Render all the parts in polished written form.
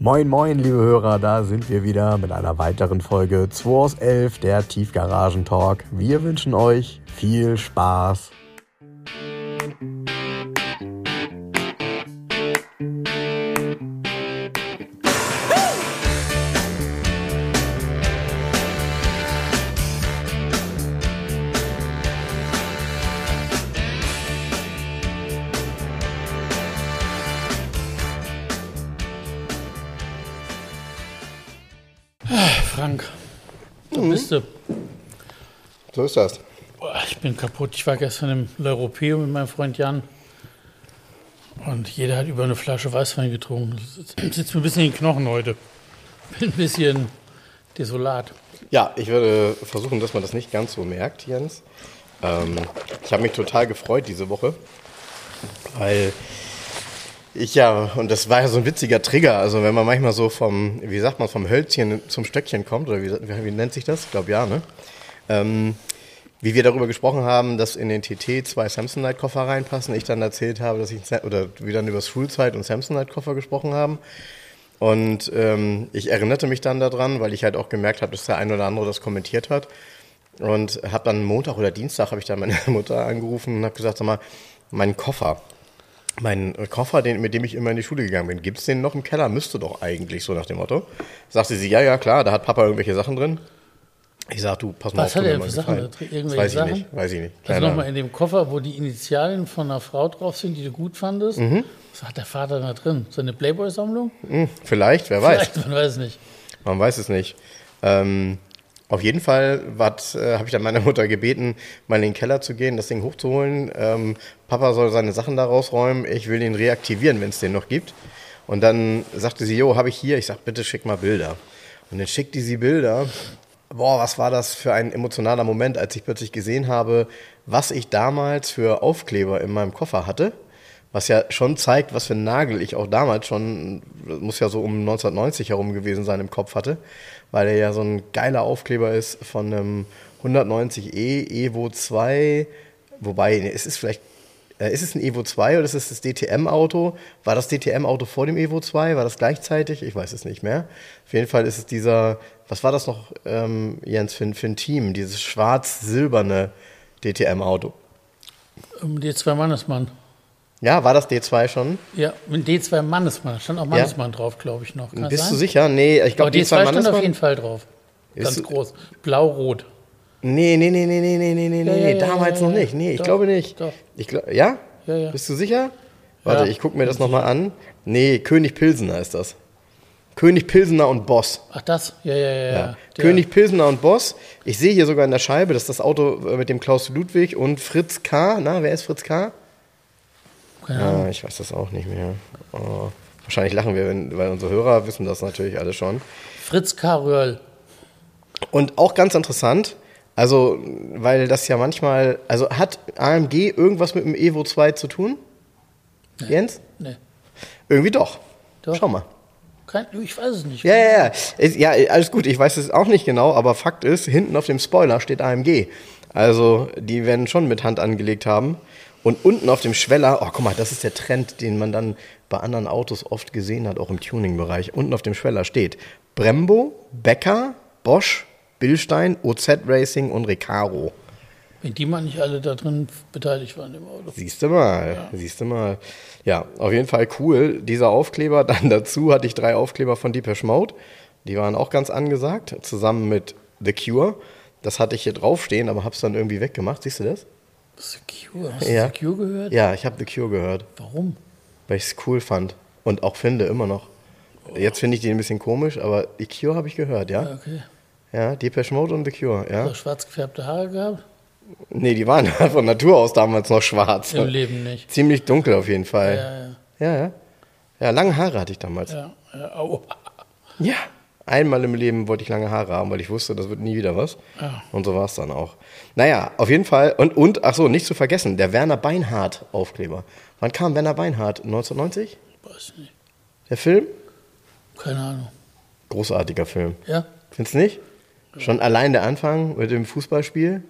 Moin moin liebe Hörer, da sind wir wieder mit einer weiteren Folge 2 aus 11, der Tiefgaragen-Talk. Wir wünschen euch viel Spaß. Frank, da bist du. So ist das. Boah, ich bin kaputt. Ich war gestern im L'Europeo mit meinem Freund Jan und jeder hat über eine Flasche Weißwein getrunken. Das sitzt mir ein bisschen in den Knochen heute. Bin ein bisschen desolat. Ja, ich würde versuchen, dass man das nicht ganz so merkt, Jens. Ich habe mich total gefreut diese Woche, weil und das war ja so ein witziger Trigger, also wenn man manchmal so vom Hölzchen zum Stöckchen kommt, oder wie nennt sich das? Ich glaube ja, ne? Wie wir darüber gesprochen haben, dass in den TT 2 Samsonite-Koffer reinpassen, ich dann erzählt habe, dass wir dann über Schulzeit und Samsonite-Koffer gesprochen haben. Und ich erinnerte mich dann daran, weil ich halt auch gemerkt habe, dass der ein oder andere das kommentiert hat. Und habe dann Montag oder Dienstag habe ich dann meine Mutter angerufen und habe gesagt, sag mal, mein Koffer, mit dem ich immer in die Schule gegangen bin, gibt's den noch im Keller? Müsste doch eigentlich, so nach dem Motto. Sagte sie, ja, klar, da hat Papa irgendwelche Sachen drin. Ich sag, du, pass mal auf. Was hat er für Sachen? Irgendwelche Sachen? Weiß ich nicht. Also nochmal in dem Koffer, wo die Initialien von einer Frau drauf sind, die du gut fandest. Was hat der Vater da drin? Seine Playboy-Sammlung? Vielleicht, wer weiß. Vielleicht, man weiß es nicht. Man weiß es nicht. Auf jeden Fall habe ich dann meine Mutter gebeten, mal in den Keller zu gehen, das Ding hochzuholen. Papa soll seine Sachen da rausräumen, ich will den reaktivieren, wenn es den noch gibt. Und dann sagte sie, habe ich hier. Ich sag, bitte schick mal Bilder. Und dann schickte sie Bilder. Boah, was war das für ein emotionaler Moment, als ich plötzlich gesehen habe, was ich damals für Aufkleber in meinem Koffer hatte. Was ja schon zeigt, was für einen Nagel ich auch damals schon, das muss ja so um 1990 herum gewesen sein, im Kopf hatte. Weil er ja so ein geiler Aufkleber ist von einem 190e Evo 2. Wobei, ist es ein Evo 2 oder ist es das DTM-Auto? War das DTM-Auto vor dem Evo 2? War das gleichzeitig? Ich weiß es nicht mehr. Auf jeden Fall ist es dieser, was war das noch, Jens, für ein Team? Dieses schwarz-silberne DTM-Auto. D2 Mannesmann. Ja, war das D2 schon? Ja, mit D2 Mannesmann. Stand auch Mannesmann drauf, glaube ich noch. Kann Bist sein? du sicher? Nee, ich glaube D2 stand Mannesmann auf jeden Fall drauf. Ganz groß. Blau-rot. Nee, damals noch nicht. Nee, ich glaube nicht. Doch. Ja? Ja. Bist du sicher? Warte, Ja. ich gucke mir das nochmal an. Nee, König Pilsener ist das. König Pilsener und Boss. Ach, das? Ja. König Pilsener und Boss. Ich sehe hier sogar in der Scheibe, das ist das Auto mit dem Klaus Ludwig und Fritz K. Na, wer ist Fritz K? Keine Ahnung. Ja, ich weiß das auch nicht mehr. Oh, wahrscheinlich lachen wir, weil unsere Hörer wissen das natürlich alle schon. Fritz K. Röhrl. Und auch ganz interessant, also, weil das ja manchmal, also hat AMG irgendwas mit dem Evo 2 zu tun? Nee. Jens? Nee. Irgendwie doch. Doch. Schau mal. Ich weiß es nicht. Ja, alles gut, ich weiß es auch nicht genau, aber Fakt ist, hinten auf dem Spoiler steht AMG. Also, die werden schon mit Hand angelegt haben. Und unten auf dem Schweller, guck mal, das ist der Trend, den man dann bei anderen Autos oft gesehen hat, auch im Tuning-Bereich. Unten auf dem Schweller steht Brembo, Becker, Bosch, Bilstein, OZ Racing und Recaro. Wenn die mal nicht alle da drin beteiligt waren im Auto. Siehst du mal. Ja, auf jeden Fall cool. Dieser Aufkleber, dann dazu hatte ich 3 Aufkleber von Depeche Mode. Die waren auch ganz angesagt, zusammen mit The Cure. Das hatte ich hier draufstehen, aber hab's dann irgendwie weggemacht. Siehst du das? The Cure? Hast du The Cure gehört? Ja, ich habe The Cure gehört. Warum? Weil ich es cool fand und auch finde, immer noch. Jetzt finde ich die ein bisschen komisch, aber The Cure habe ich gehört, ja? Ja, okay. Ja, Depeche Mode und The Cure, ja. Hast du schwarz gefärbte Haare gehabt? Nee, die waren von Natur aus damals noch schwarz. Im Leben nicht. Ziemlich dunkel auf jeden Fall. Ja. Ja, lange Haare hatte ich damals. Ja, au. Ja. Einmal im Leben wollte ich lange Haare haben, weil ich wusste, das wird nie wieder was. Ja. Und so war es dann auch. Naja, auf jeden Fall. Und ach so, nicht zu vergessen, der Werner Beinhardt Aufkleber. Wann kam Werner Beinhardt? 1990? Weiß nicht. Der Film? Keine Ahnung. Großartiger Film. Ja? Findest du nicht? Schon allein der Anfang mit dem Fußballspiel?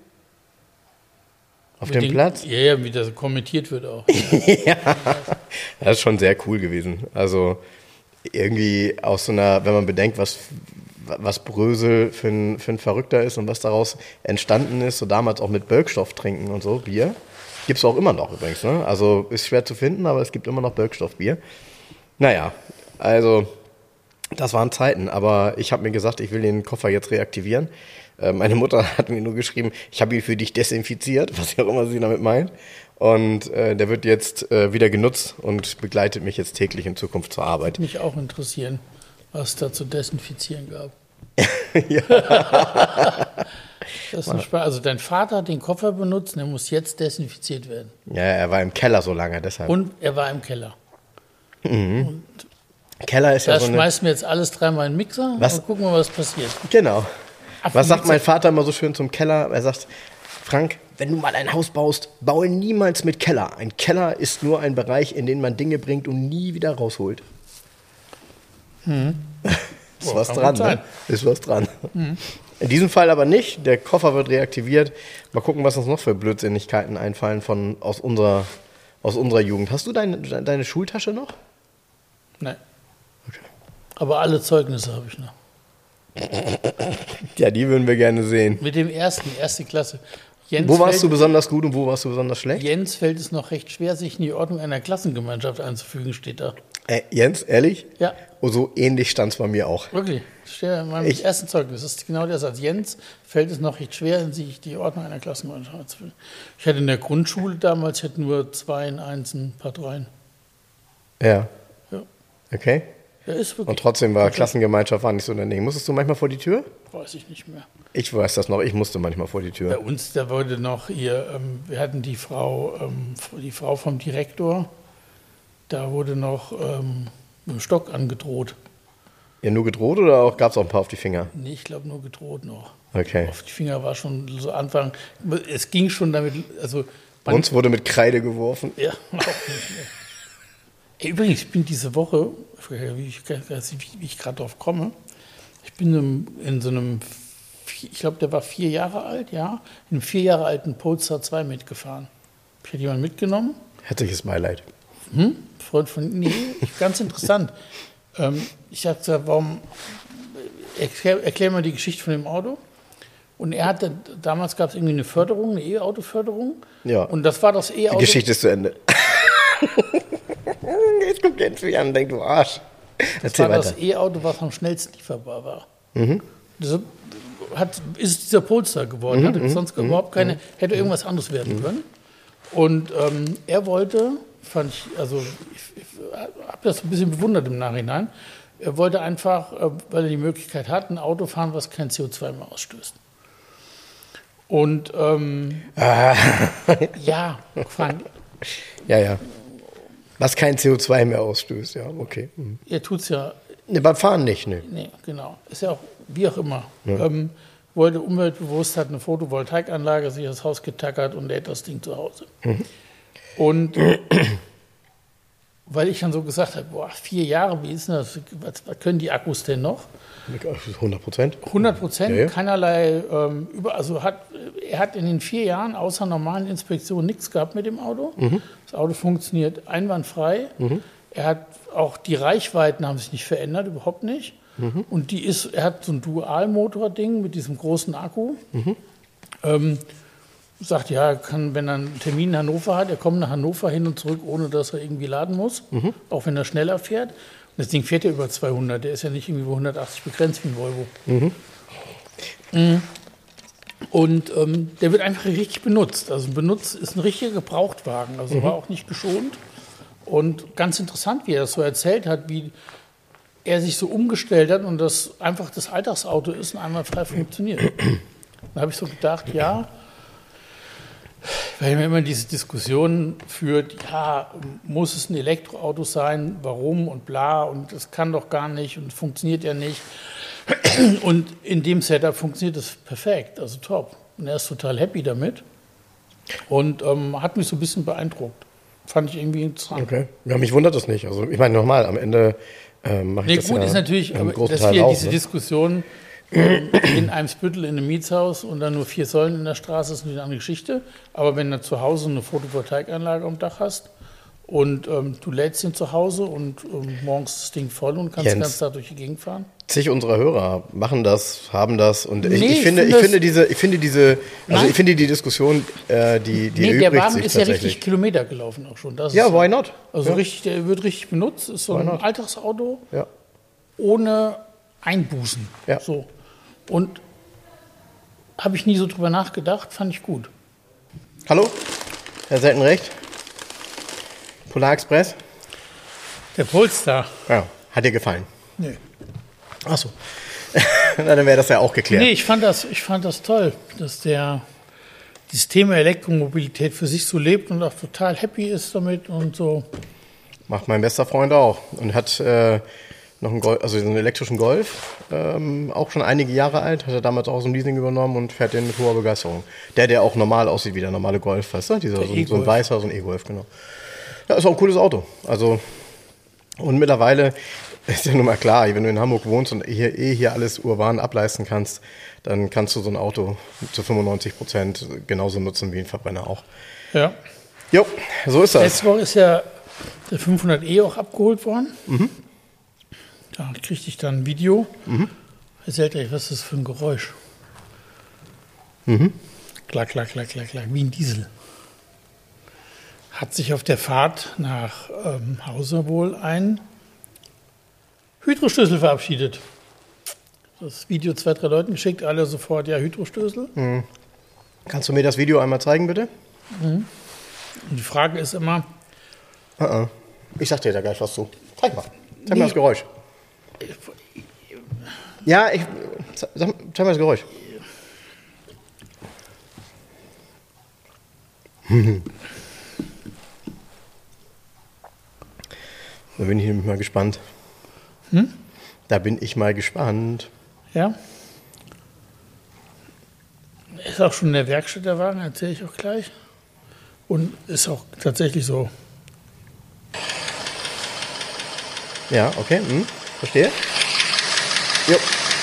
Auf dem Platz? Ja, wie das kommentiert wird auch. Ja, das ist schon sehr cool gewesen. Also irgendwie aus so einer, wenn man bedenkt, was Brösel für ein Verrückter ist und was daraus entstanden ist, so damals auch mit Bölkstoff trinken und so, Bier. Gibt es auch immer noch übrigens, ne? Also ist schwer zu finden, aber es gibt immer noch Bölkstoffbier. Naja, also das waren Zeiten, aber ich habe mir gesagt, ich will den Koffer jetzt reaktivieren. Meine Mutter hat mir nur geschrieben, ich habe ihn für dich desinfiziert, was auch immer sie damit meint. Und der wird jetzt wieder genutzt und begleitet mich jetzt täglich in Zukunft zur Arbeit. Mich auch interessieren, was es da zu desinfizieren gab. Ja. Das ist ein Spaß. Also dein Vater hat den Koffer benutzt, der muss jetzt desinfiziert werden. Ja, er war im Keller so lange, deshalb. Und er war im Keller. Mhm. Und Keller ist ja da so eine... schmeißen wir jetzt alles dreimal in den Mixer und gucken mal, was passiert. Genau. Ach, Was sagt mein Vater immer so schön zum Keller? Er sagt, Frank, wenn du mal ein Haus baust, baue niemals mit Keller. Ein Keller ist nur ein Bereich, in den man Dinge bringt und nie wieder rausholt. Ist was dran, ne? Ist was dran. In diesem Fall aber nicht. Der Koffer wird reaktiviert. Mal gucken, was uns noch für Blödsinnigkeiten einfallen aus unserer Jugend. Hast du deine Schultasche noch? Nein. Okay. Aber alle Zeugnisse habe ich noch. Ja, die würden wir gerne sehen. Mit dem erste Klasse. Wo warst du besonders gut und wo warst du besonders schlecht? Jens fällt es noch recht schwer, sich in die Ordnung einer Klassengemeinschaft einzufügen, steht da. Jens, ehrlich? Ja. Und so ähnlich stand es bei mir auch. Wirklich? Steht in meinem ersten Zeugnis. Das ist genau der Satz. Jens fällt es noch recht schwer, sich die Ordnung einer Klassengemeinschaft einzufügen. Ich hatte in der Grundschule damals nur 2 in 1, ein paar 3. Ja. Ja. Okay. Ja, ist wirklich. Und trotzdem war Klassengemeinschaft nicht so daneben. Musstest du manchmal vor die Tür? Weiß ich nicht mehr. Ich weiß das noch, ich musste manchmal vor die Tür. Bei uns, da wurde noch hier, wir hatten die Frau vom Direktor, da wurde noch mit dem Stock angedroht. Ja, nur gedroht oder gab es auch ein paar auf die Finger? Nee, ich glaube nur gedroht noch. Okay. Auf die Finger war schon so Anfang, es ging schon damit, also... Bei uns wurde mit Kreide geworfen. Ja, auch nicht mehr. Übrigens, ich bin diese Woche, wie ich gerade drauf komme, ich bin in so einem, ich glaube, der war 4 Jahre alt, ja, in einem 4 Jahre alten Polestar 2 mitgefahren. Ich hatte jemanden mitgenommen. Herzliches Beileid. Freund von, nee, ganz interessant. Ich habe gesagt, erklär mal die Geschichte von dem Auto. Und er hatte, damals gab es irgendwie eine Förderung, eine E-Auto-Förderung. Ja. Und das war das E-Auto. Die Geschichte ist zu Ende. Jetzt guckt Jens mich an und denkt, du Arsch. Das war das E-Auto, was am schnellsten lieferbar war. Das ist dieser Polestar geworden. Hatte sonst überhaupt keine, hätte irgendwas anderes werden können. Und er wollte, ich habe das ein bisschen bewundert im Nachhinein, er wollte einfach, weil er die Möglichkeit hat, ein Auto fahren, was kein CO2 mehr ausstößt. Und ja, Frank. Ja. Was kein CO2 mehr ausstößt, ja, okay. Er tut es ja. Ne, beim Fahren nicht, ne. Nee, genau. Ist ja auch, wie auch immer. Ja. Wollte umweltbewusst, hat eine Photovoltaikanlage, sich das Haus getackert und lädt das Ding zu Hause. Und weil ich dann so gesagt habe, 4 Jahre, wie ist denn das? Was können die Akkus denn noch? 100%. 100%, ja. Keinerlei, er hat in den 4 Jahren außer normalen Inspektionen nichts gehabt mit dem Auto. Das Auto funktioniert einwandfrei. Er hat auch die Reichweiten haben sich nicht verändert, überhaupt nicht. Und er hat so ein Dualmotor-Ding mit diesem großen Akku. Sagt, ja, er kann, wenn er einen Termin in Hannover hat, er kommt nach Hannover hin und zurück, ohne dass er irgendwie laden muss, auch wenn er schneller fährt. Und das Ding fährt ja über 200, der ist ja nicht irgendwie über 180 begrenzt wie ein Volvo. Und der wird einfach richtig benutzt. Also benutzt ist ein richtiger Gebrauchtwagen, also war auch nicht geschont. Und ganz interessant, wie er das so erzählt hat, wie er sich so umgestellt hat und das einfach das Alltagsauto ist und einwandfrei funktioniert. Da habe ich so gedacht, ja, weil man immer diese Diskussion führt, ja, muss es ein Elektroauto sein, warum und bla und das kann doch gar nicht und funktioniert ja nicht. Und in dem Setup funktioniert das perfekt, also top. Und er ist total happy damit und hat mich so ein bisschen beeindruckt. Fand ich irgendwie interessant. Okay, ja, mich wundert das nicht. Also ich meine, nochmal, am Ende mache ich das gut, ja ist natürlich, im großen dass Teil wir auch, diese Diskussion in Eimsbüttel in einem Mietshaus und dann nur 4 Säulen in der Straße ist eine andere Geschichte. Aber wenn du zu Hause eine Photovoltaikanlage am Dach hast Und du lädst ihn zu Hause und morgens ist das Ding voll und kannst ganz da durch die Gegend fahren. Zig unserer Hörer machen das, haben das und Nee, ich finde die Diskussion, die erübrigt der Wagen sich ist ja tatsächlich. richtig Kilometer gelaufen auch schon. Das Ja, ist, why not? Also Ja. richtig, der wird richtig benutzt, ist so ein Alltagsauto Ja. ohne Einbußen. Ja. So. Und habe ich nie so drüber nachgedacht, fand ich gut. Hallo, Herr Seltenrecht, Polar Express. Der Polestar. Ja, hat dir gefallen? Nee. Ach so. Na, dann wäre das ja auch geklärt. Nee, ich fand das toll, dass dieses Thema Elektromobilität für sich so lebt und auch total happy ist damit und so. Macht mein bester Freund auch und hat noch einen elektrischen Golf, auch schon einige Jahre alt, hat er damals auch so ein Leasing übernommen und fährt den mit hoher Begeisterung. Der auch normal aussieht wie der normale Golf, weißt du? So ein weißer, so ein E-Golf, genau. Ja, ist auch ein cooles Auto. Also, und mittlerweile ist ja nun mal klar, wenn du in Hamburg wohnst und hier alles urban ableisten kannst, dann kannst du so ein Auto zu 95% genauso nutzen wie ein Verbrenner auch. Ja. Jo, so ist das. Letzte Woche ist ja der 500e auch abgeholt worden. Mhm. Da kriegte ich dann ein Video. Herr Seltenrecht, was ist das für ein Geräusch? Klack, klack, klack, klack, klack, wie ein Diesel. Hat sich auf der Fahrt nach Hause wohl ein Hydrostößel verabschiedet. Das Video 2, 3 Leuten geschickt, alle sofort, ja, Hydrostößel. Kannst du mir das Video einmal zeigen, bitte? Und die Frage ist immer, Ich sag dir da gleich was zu. Zeig mal. Zeig mal das Geräusch. Ja, zeig mal das Geräusch. Da bin ich mal gespannt. Da bin ich mal gespannt. ja, ist auch schon in der Werkstatt der Wagen, erzähle ich auch gleich. Und ist auch tatsächlich so. Ja, okay, verstehe. Jo.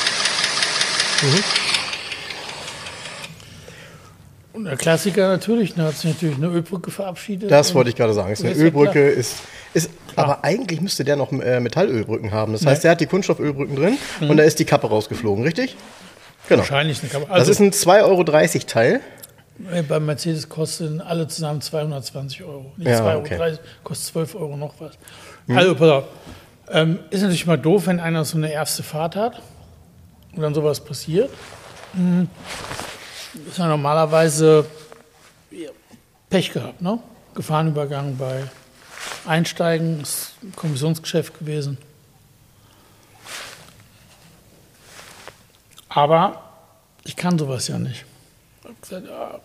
Und der Klassiker natürlich, da hat sich natürlich eine Ölbrücke verabschiedet. Das Und wollte ich gerade sagen. Ist eine ist ja Ölbrücke, ist aber eigentlich müsste der noch Metallölbrücken haben. Das heißt, der hat die Kunststoffölbrücken drin und da ist die Kappe rausgeflogen, richtig? Genau. Wahrscheinlich eine Kamera. Das ist ein 2,30 € Teil. Bei Mercedes kosten alle zusammen 220 €. Nicht Ja, 2,30 okay. €, kostet 12 € noch was. Also, pass auf. Ist natürlich mal doof, wenn einer so eine erste Fahrt hat und dann sowas passiert. Ist ja normalerweise Pech gehabt, ne? Gefahrenübergang bei Einsteigen, ist ein Kommissionsgeschäft gewesen. Aber ich kann sowas ja nicht. Ich habe gesagt, ja,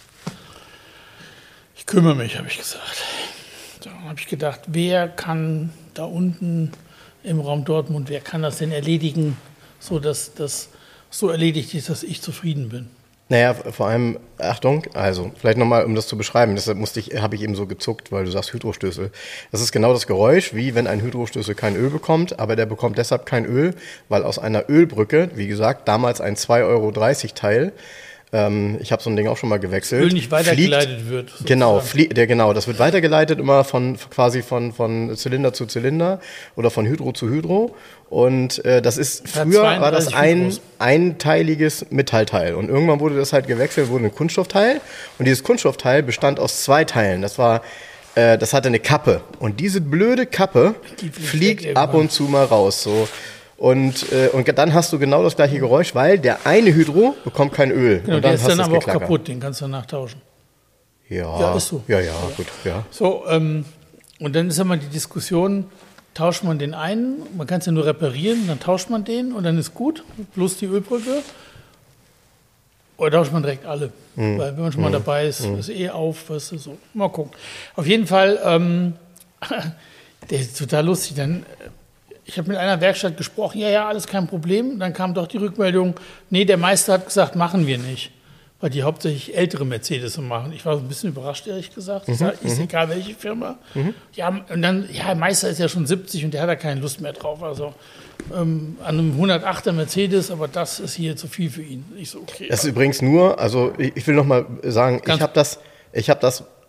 ich kümmere mich, habe ich gesagt. So, dann habe ich gedacht, wer kann da unten im Raum Dortmund, wer kann das denn erledigen, so dass das so erledigt ist, dass ich zufrieden bin? Naja, vor allem, Achtung, also vielleicht nochmal, um das zu beschreiben, deshalb habe ich eben so gezuckt, weil du sagst Hydrostößel. Das ist genau das Geräusch, wie wenn ein Hydrostößel kein Öl bekommt, aber der bekommt deshalb kein Öl, weil aus einer Ölbrücke, wie gesagt, damals ein 2,30 € Teil, ich habe so ein Ding auch schon mal gewechselt. Öl nicht weitergeleitet wird. Genau, das wird weitergeleitet immer von Zylinder zu Zylinder oder von Hydro zu Hydro. Und das ist, früher war das ein einteiliges Metallteil. Und irgendwann wurde das halt gewechselt, wurde ein Kunststoffteil. Und dieses Kunststoffteil bestand aus 2 Teilen. Das hatte eine Kappe. Und diese blöde Kappe fliegt ab und zu mal raus. So. Und dann hast du genau das gleiche Geräusch, weil der eine Hydro bekommt kein Öl. Genau, und dann der ist dann aber auch Geklacker. kaputt, den kannst du danach tauschen. Ja, ist so. Ja, gut, ja. So, und dann ist immer die Diskussion, tauscht man den einen, man kann es ja nur reparieren, dann tauscht man den und dann ist gut, bloß die Ölbrücke. Oder tauscht man direkt alle. Weil wenn man schon mal dabei ist, ist auf, weißt du, so. Mal gucken. Auf jeden Fall, der ist total lustig, dann... Ich habe mit einer Werkstatt gesprochen, ja, alles kein Problem. Dann kam doch die Rückmeldung, nee, der Meister hat gesagt, machen wir nicht. Weil die hauptsächlich ältere Mercedes machen. Ich war so ein bisschen überrascht, ehrlich gesagt. Ich sage, ist egal, welche Firma. Ja, und dann, der Meister ist ja schon 70 und der hat da keine Lust mehr drauf. Also an einem 108er Mercedes, aber das ist hier zu viel für ihn. Ich so, okay. Das ist übrigens nur, also ich will noch mal sagen, ich habe das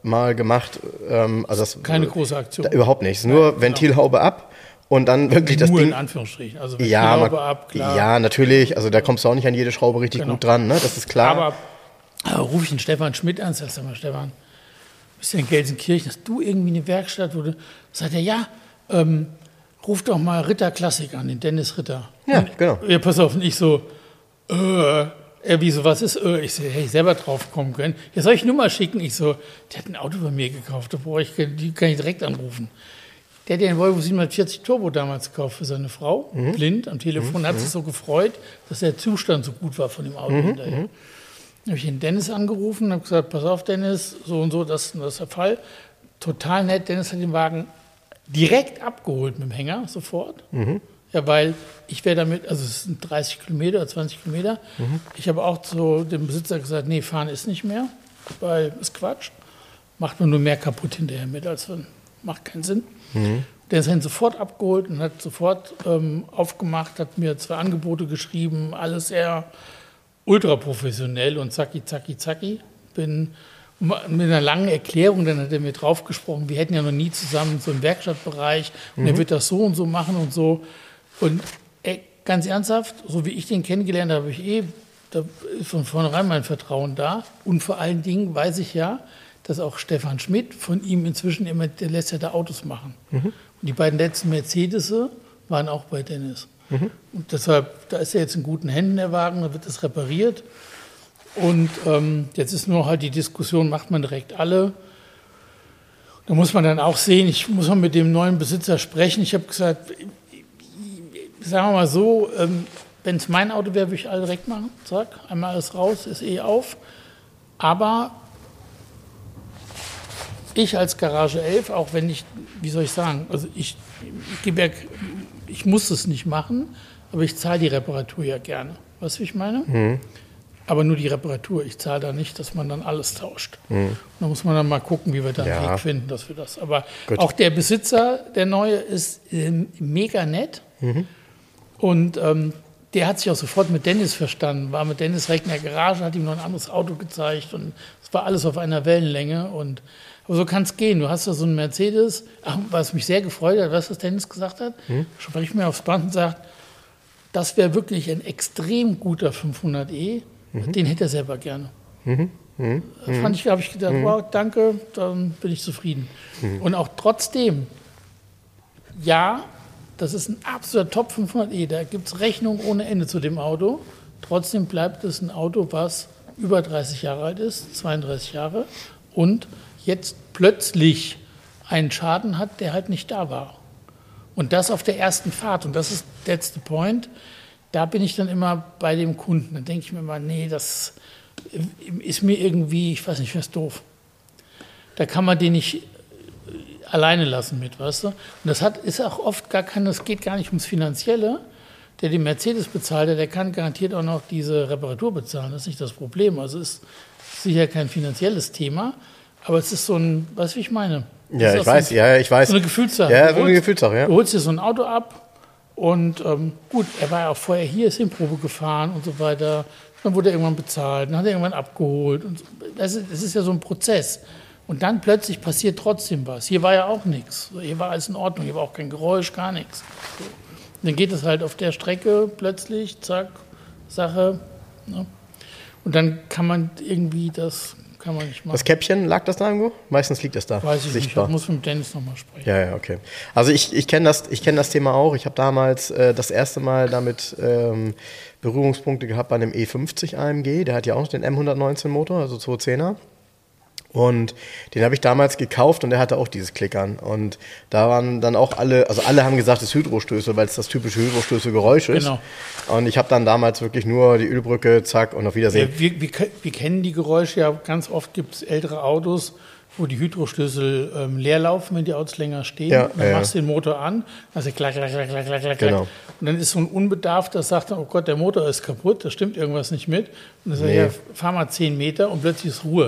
mal gemacht. Also das, keine große Aktion. Überhaupt nichts. Nur Ventilhaube ab und dann wirklich das Nur Ding. in Anführungsstrichen. Also Ventilhaube ab, klar. Ja, natürlich. Also da kommst du auch nicht an jede Schraube richtig gut dran, ne? Das ist klar. Aber rufe ich den Stefan Schmidt an, sag mal, Stefan, bist du in Gelsenkirchen, hast du irgendwie eine Werkstatt, wo du, sagt er, ja, ruf doch mal Ritter Klassik an, den Dennis Ritter. Ja, und, genau. Ja, pass auf, und ich so, wieso, was ist, ich so, hätte ich selber drauf kommen können. Ja, soll ich Nummer schicken? Ich so, der hat ein Auto bei mir gekauft, die kann ich direkt anrufen. Der hat den Volvo 740 Turbo damals gekauft für seine Frau, blind, am Telefon, hat sich so gefreut, dass der Zustand so gut war von dem Auto hinterher. Dann habe ich den Dennis angerufen und habe gesagt, pass auf Dennis, so und so, das ist der Fall. Total nett, Dennis hat den Wagen direkt abgeholt mit dem Hänger, sofort. Ja, weil ich wäre damit, also es sind 30 Kilometer oder 20 Kilometer. Ich habe auch zu dem Besitzer gesagt, nee, fahren ist nicht mehr, weil ist Quatsch. Macht man nur mehr kaputt hinterher mit, als macht keinen Sinn. Der hat ihn sofort abgeholt und hat sofort aufgemacht, hat mir 2 Angebote geschrieben, alles sehr ultra professionell und zacki, zacki, zacki. Bin mit einer langen Erklärung, dann hat er mir draufgesprochen, wir hätten ja noch nie zusammen so einen Werkstattbereich und er wird das so und so machen und so. Und ganz ernsthaft, so wie ich den kennengelernt habe, da ist von vornherein mein Vertrauen da. Und vor allen Dingen weiß ich ja, dass auch Stefan Schmidt von ihm inzwischen immer, der lässt ja da Autos machen. Und die beiden letzten Mercedes waren auch bei Dennis. Und deshalb, da ist er jetzt in guten Händen, der Wagen, da wird das repariert. Und jetzt ist nur halt die Diskussion, macht man direkt alle? Da muss man dann auch sehen, ich muss mal mit dem neuen Besitzer sprechen. Ich habe gesagt, sagen wir mal so, wenn es mein Auto wäre, würde ich alle direkt machen. Zack, einmal alles raus, ist auf. Aber ich als Garage 11, auch wenn ich, wie soll ich sagen, also ich muss es nicht machen, aber ich zahle die Reparatur ja gerne. Weißt du, wie ich meine? Aber nur die Reparatur. Ich zahle da nicht, dass man dann alles tauscht. Da muss man dann mal gucken, wie wir da einen Weg finden, dass wir das. Aber auch der Besitzer, der neue, ist mega nett. Und der hat sich auch sofort mit Dennis verstanden. War mit Dennis direkt in der Garage, hat ihm noch ein anderes Auto gezeigt. Und es war alles auf einer Wellenlänge. Aber so kann es gehen. Du hast da so einen Mercedes. Ach, was mich sehr gefreut hat, weißt du, was Dennis gesagt hat? Spricht mir aufs Band und sagt, das wäre wirklich ein extrem guter 500e. Den hätte er selber gerne. Fand ich, habe ich gedacht, wow, danke, dann bin ich zufrieden. Und auch trotzdem, ja, das ist ein absoluter Top 500e. Da gibt es Rechnung ohne Ende zu dem Auto. Trotzdem bleibt es ein Auto, was über 30 Jahre alt ist, 32 Jahre, und jetzt plötzlich einen Schaden hat, der halt nicht da war. Und das auf der ersten Fahrt. Und das ist that's the point. Da bin ich dann immer bei dem Kunden. Dann denke ich mir immer, nee, das ist mir irgendwie, ich weiß nicht, was doof. Da kann man den nicht alleine lassen mit, weißt du? Und das ist auch oft das geht gar nicht ums Finanzielle. Der den Mercedes bezahlt, der kann garantiert auch noch diese Reparatur bezahlen. Das ist nicht das Problem. Also ist sicher kein finanzielles Thema. Aber es ist so ein, weißt du, wie ich meine? Ja, ich weiß. So eine Gefühlssache. Ja, so eine Gefühlssache, ja. Du holst dir so ein Auto ab und gut, er war ja auch vorher hier, ist in Probe gefahren und so weiter. Dann wurde er irgendwann bezahlt, dann hat er irgendwann abgeholt. Und so. Das ist ja so ein Prozess. Und dann plötzlich passiert trotzdem was. Hier war ja auch nichts. Hier war alles in Ordnung, hier war auch kein Geräusch, gar nichts. So. Dann geht es halt auf der Strecke plötzlich, zack, Sache. Ne? Und dann kann man irgendwie kann man nicht machen. Das Käppchen, lag das da irgendwo? Meistens liegt das da. Weiß ich sichtbar. nicht, ich muss mit Dennis nochmal sprechen. Ja, okay. Also ich kenne das Thema auch. Ich habe damals das erste Mal damit Berührungspunkte gehabt bei einem E50 AMG. Der hat ja auch den M119 Motor, also 210er. Und den habe ich damals gekauft und der hatte auch dieses Klickern. Und da waren dann auch alle haben gesagt, es ist Hydrostößel, weil es das typische Hydrostößel-Geräusch ist. Genau. Und ich habe dann damals wirklich nur die Ölbrücke, zack, und auf Wiedersehen. Wir kennen die Geräusche ja, ganz oft gibt es ältere Autos, wo die Hydrostößel leer laufen, wenn die Autos länger stehen. Ja, dann machst du den Motor an, also klack, klack, klack, klack, klack, klack. Genau. Und dann ist so ein Unbedarfter, sagt dann, oh Gott, der Motor ist kaputt, da stimmt irgendwas nicht mit. Und dann sagt er, ja, fahr mal 10 Meter und plötzlich ist Ruhe.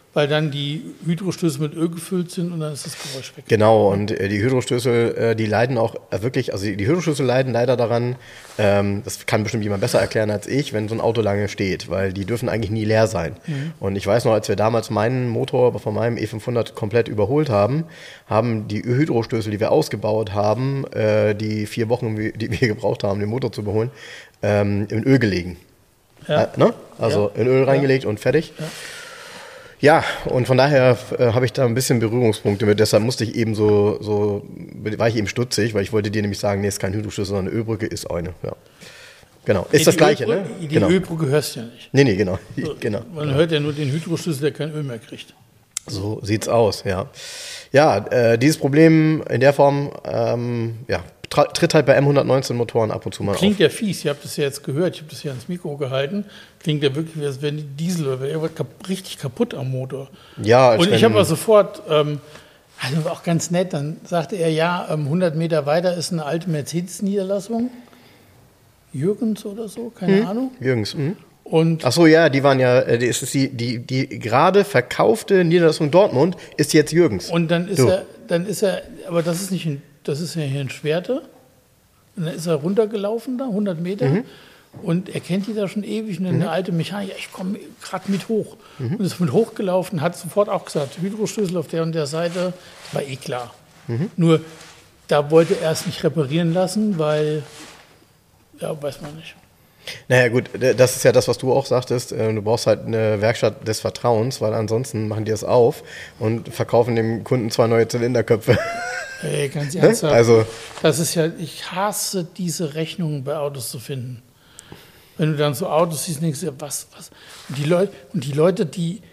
weil dann die Hydrostößel mit Öl gefüllt sind und dann ist das Geräusch weg. Genau, und die Hydrostößel, die leiden auch wirklich, also die Hydrostößel leiden leider daran, das kann bestimmt jemand besser erklären als ich, wenn so ein Auto lange steht, weil die dürfen eigentlich nie leer sein. Und ich weiß noch, als wir damals meinen Motor von meinem E500 komplett überholt haben, haben die Hydrostößel, die wir ausgebaut haben, die 4 Wochen, die wir gebraucht haben, den Motor zu überholen, in Öl gelegen. Ja. Ne? Also in Öl reingelegt und fertig. Ja. Ja, und von daher habe ich da ein bisschen Berührungspunkte mit. Deshalb musste ich eben war ich eben stutzig, weil ich wollte dir nämlich sagen, nee, ist kein Hydrostößel, sondern eine Ölbrücke ist eine. Ja. Genau, ist das Gleiche, ne? Die Ölbrücke hörst du ja nicht. Nee, genau. So, genau. Man hört ja nur den Hydrostößel, der kein Öl mehr kriegt. So sieht's aus, ja. Ja, dieses Problem in der Form, tritt halt bei M119 Motoren ab und zu mal Klingt auf. ja fies, ihr habt das ja jetzt gehört, ich habe das hier ans Mikro gehalten. Klingt ja wirklich, als wenn die Diesel oder irgendwas richtig kaputt am Motor. Ja, und ich habe aber sofort, also auch ganz nett, dann sagte er, ja, 100 Meter weiter ist eine alte Mercedes-Niederlassung. Jürgens oder so, keine Ahnung. Jürgens, Und ach so, ja, die waren ja, das ist die gerade verkaufte Niederlassung Dortmund ist jetzt Jürgens. Und dann ist er, aber das ist ja hier in Schwerte. Und dann ist er runtergelaufen da, 100 Meter. Und er kennt die da schon ewig. Und dann eine alte Mechaniker, ich komme gerade mit hoch. Und ist mit hochgelaufen, hat sofort auch gesagt, Hydrostößel auf der und der Seite, das war eh klar. Nur, da wollte er es nicht reparieren lassen, weil, ja, weiß man nicht. Naja gut, das ist ja das, was du auch sagtest. Du brauchst halt eine Werkstatt des Vertrauens, weil ansonsten machen die es auf und verkaufen dem Kunden 2 neue Zylinderköpfe. Ey, ganz ernsthaft. Also, das ist ja, ich hasse diese Rechnungen bei Autos zu finden. Wenn du dann so Autos siehst, denkst du, was? Und die Leute,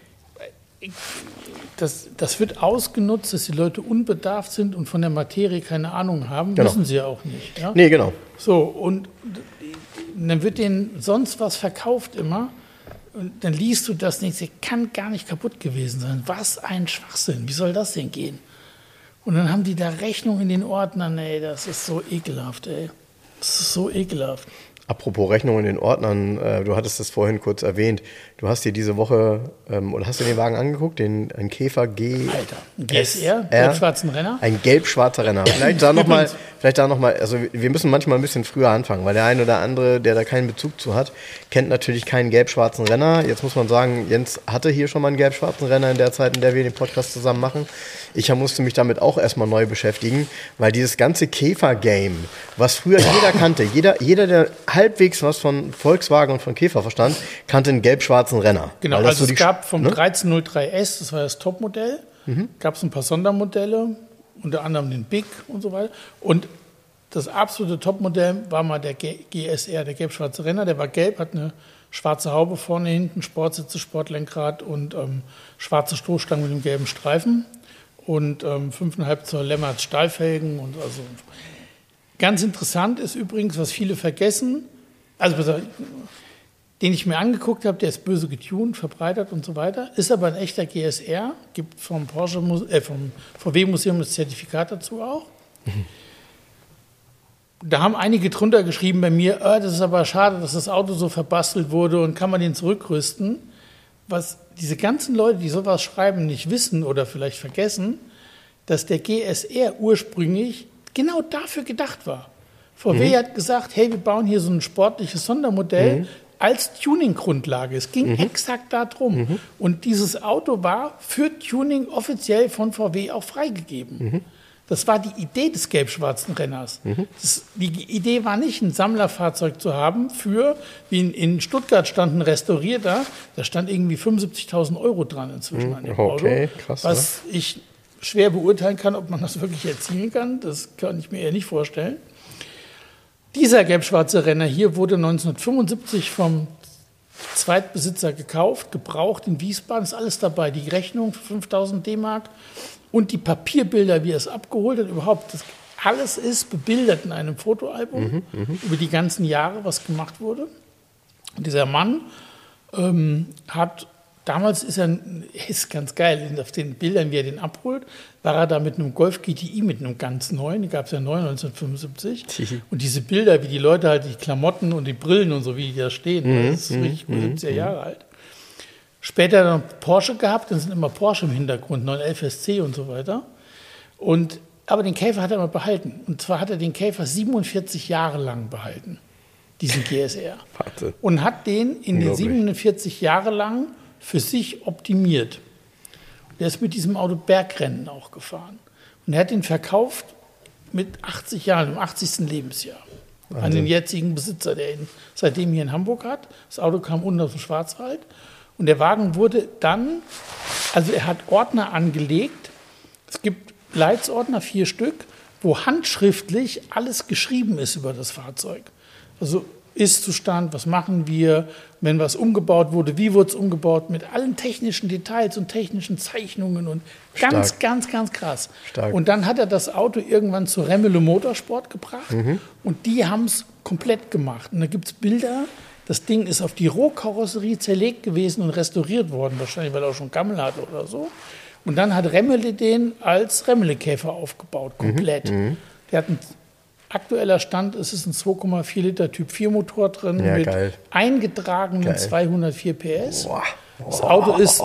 das wird ausgenutzt, dass die Leute unbedarft sind und von der Materie keine Ahnung haben, genau. Müssen sie ja auch nicht. Ja? Nee, genau. So, und dann wird denen sonst was verkauft immer. Und dann liest du das nicht, das kann gar nicht kaputt gewesen sein. Was ein Schwachsinn, wie soll das denn gehen? Und dann haben die da Rechnung in den Ordnern, ey, das ist so ekelhaft, ey. Das ist so ekelhaft. Apropos Rechnung in den Ordnern, du hattest es vorhin kurz erwähnt. Du hast dir diese Woche, oder hast du den Wagen angeguckt, ein Käfer G... Alter, ein GSR, gelb-schwarzen Renner? Ein gelb-schwarzer Renner. Vielleicht da nochmal, also wir müssen manchmal ein bisschen früher anfangen, weil der eine oder andere, der da keinen Bezug zu hat, kennt natürlich keinen gelb-schwarzen Renner. Jetzt muss man sagen, Jens hatte hier schon mal einen gelb-schwarzen Renner in der Zeit, in der wir den Podcast zusammen machen. Ich musste mich damit auch erstmal neu beschäftigen, weil dieses ganze Käfer-Game, was früher jeder kannte, jeder, der halbwegs was von Volkswagen und von Käfer verstand, kannte einen gelb-schwarzen Renner. Genau, also es gab vom 1303S, das war das Topmodell, gab es ein paar Sondermodelle, unter anderem den Big und so weiter. Und das absolute Topmodell war mal der GSR, der gelb-schwarze Renner. Der war gelb, hat eine schwarze Haube vorne, hinten, Sportsitze, Sportlenkrad und schwarze Stoßstangen mit dem gelben Streifen. Und 5,5 Zoll Lemmerts Stahlfelgen. Und also ganz interessant ist übrigens, was viele vergessen, also den ich mir angeguckt habe, der ist böse getuned, verbreitert und so weiter, ist aber ein echter GSR, gibt vom VW-Museum das Zertifikat dazu auch. Da haben einige drunter geschrieben bei mir, das ist aber schade, dass das Auto so verbastelt wurde und kann man den zurückrüsten. Was diese ganzen Leute, die sowas schreiben, nicht wissen oder vielleicht vergessen, dass der GSR ursprünglich genau dafür gedacht war. VW hat gesagt, hey, wir bauen hier so ein sportliches Sondermodell als Tuning-Grundlage. Es ging exakt darum. Und dieses Auto war für Tuning offiziell von VW auch freigegeben. Das war die Idee des gelb-schwarzen Renners. Die Idee war nicht, ein Sammlerfahrzeug zu haben wie in Stuttgart stand ein Restaurierter, da stand irgendwie 75.000 € dran inzwischen an dem Auto. Okay, krass. Was ich schwer beurteilen kann, ob man das wirklich erzielen kann, das kann ich mir eher nicht vorstellen. Dieser gelb-schwarze Renner hier wurde 1975 vom Zweitbesitzer gekauft, gebraucht in Wiesbaden, ist alles dabei, die Rechnung für 5.000 D-Mark. Und die Papierbilder, wie er es abgeholt hat, überhaupt, das alles ist bebildert in einem Fotoalbum über die ganzen Jahre, was gemacht wurde. Und dieser Mann hat, damals ist ganz geil, auf den Bildern, wie er den abholt, war er da mit einem Golf GTI, mit einem ganz neuen, den gab es ja neu 1975. Und diese Bilder, wie die Leute halt die Klamotten und die Brillen und so, wie die da stehen, das ist richtig gut, 70er Jahre alt. Später dann Porsche gehabt, dann sind immer Porsche im Hintergrund, 911 SC und so weiter. Aber den Käfer hat er immer behalten. Und zwar hat er den Käfer 47 Jahre lang behalten, diesen GSR. Warte. Und hat den in den 47 Jahre lang für sich optimiert. Und er ist mit diesem Auto Bergrennen auch gefahren. Und er hat den verkauft mit 80 Jahren, im 80. Lebensjahr. An den jetzigen Besitzer, der ihn seitdem hier in Hamburg hat. Das Auto kam unten aus dem Schwarzwald. Und der Wagen wurde dann, also er hat Ordner angelegt. Es gibt Leitsordner, 4 Stück, wo handschriftlich alles geschrieben ist über das Fahrzeug. Also Ist-Zustand, was machen wir, wenn was umgebaut wurde, wie wurde es umgebaut, mit allen technischen Details und technischen Zeichnungen und ganz, ganz, ganz krass. Stark. Und dann hat er das Auto irgendwann zu Remmele Motorsport gebracht und die haben es komplett gemacht. Und da gibt es Bilder, das Ding ist auf die Rohkarosserie zerlegt gewesen und restauriert worden, wahrscheinlich weil er auch schon Gammel hatte oder so. Und dann hat Remmele den als Remmele-Käfer aufgebaut, komplett. Der hat einen aktueller Stand, es ist ein 2,4 Liter Typ 4 Motor drin mit eingetragenen 204 PS. Boah. Das Auto ist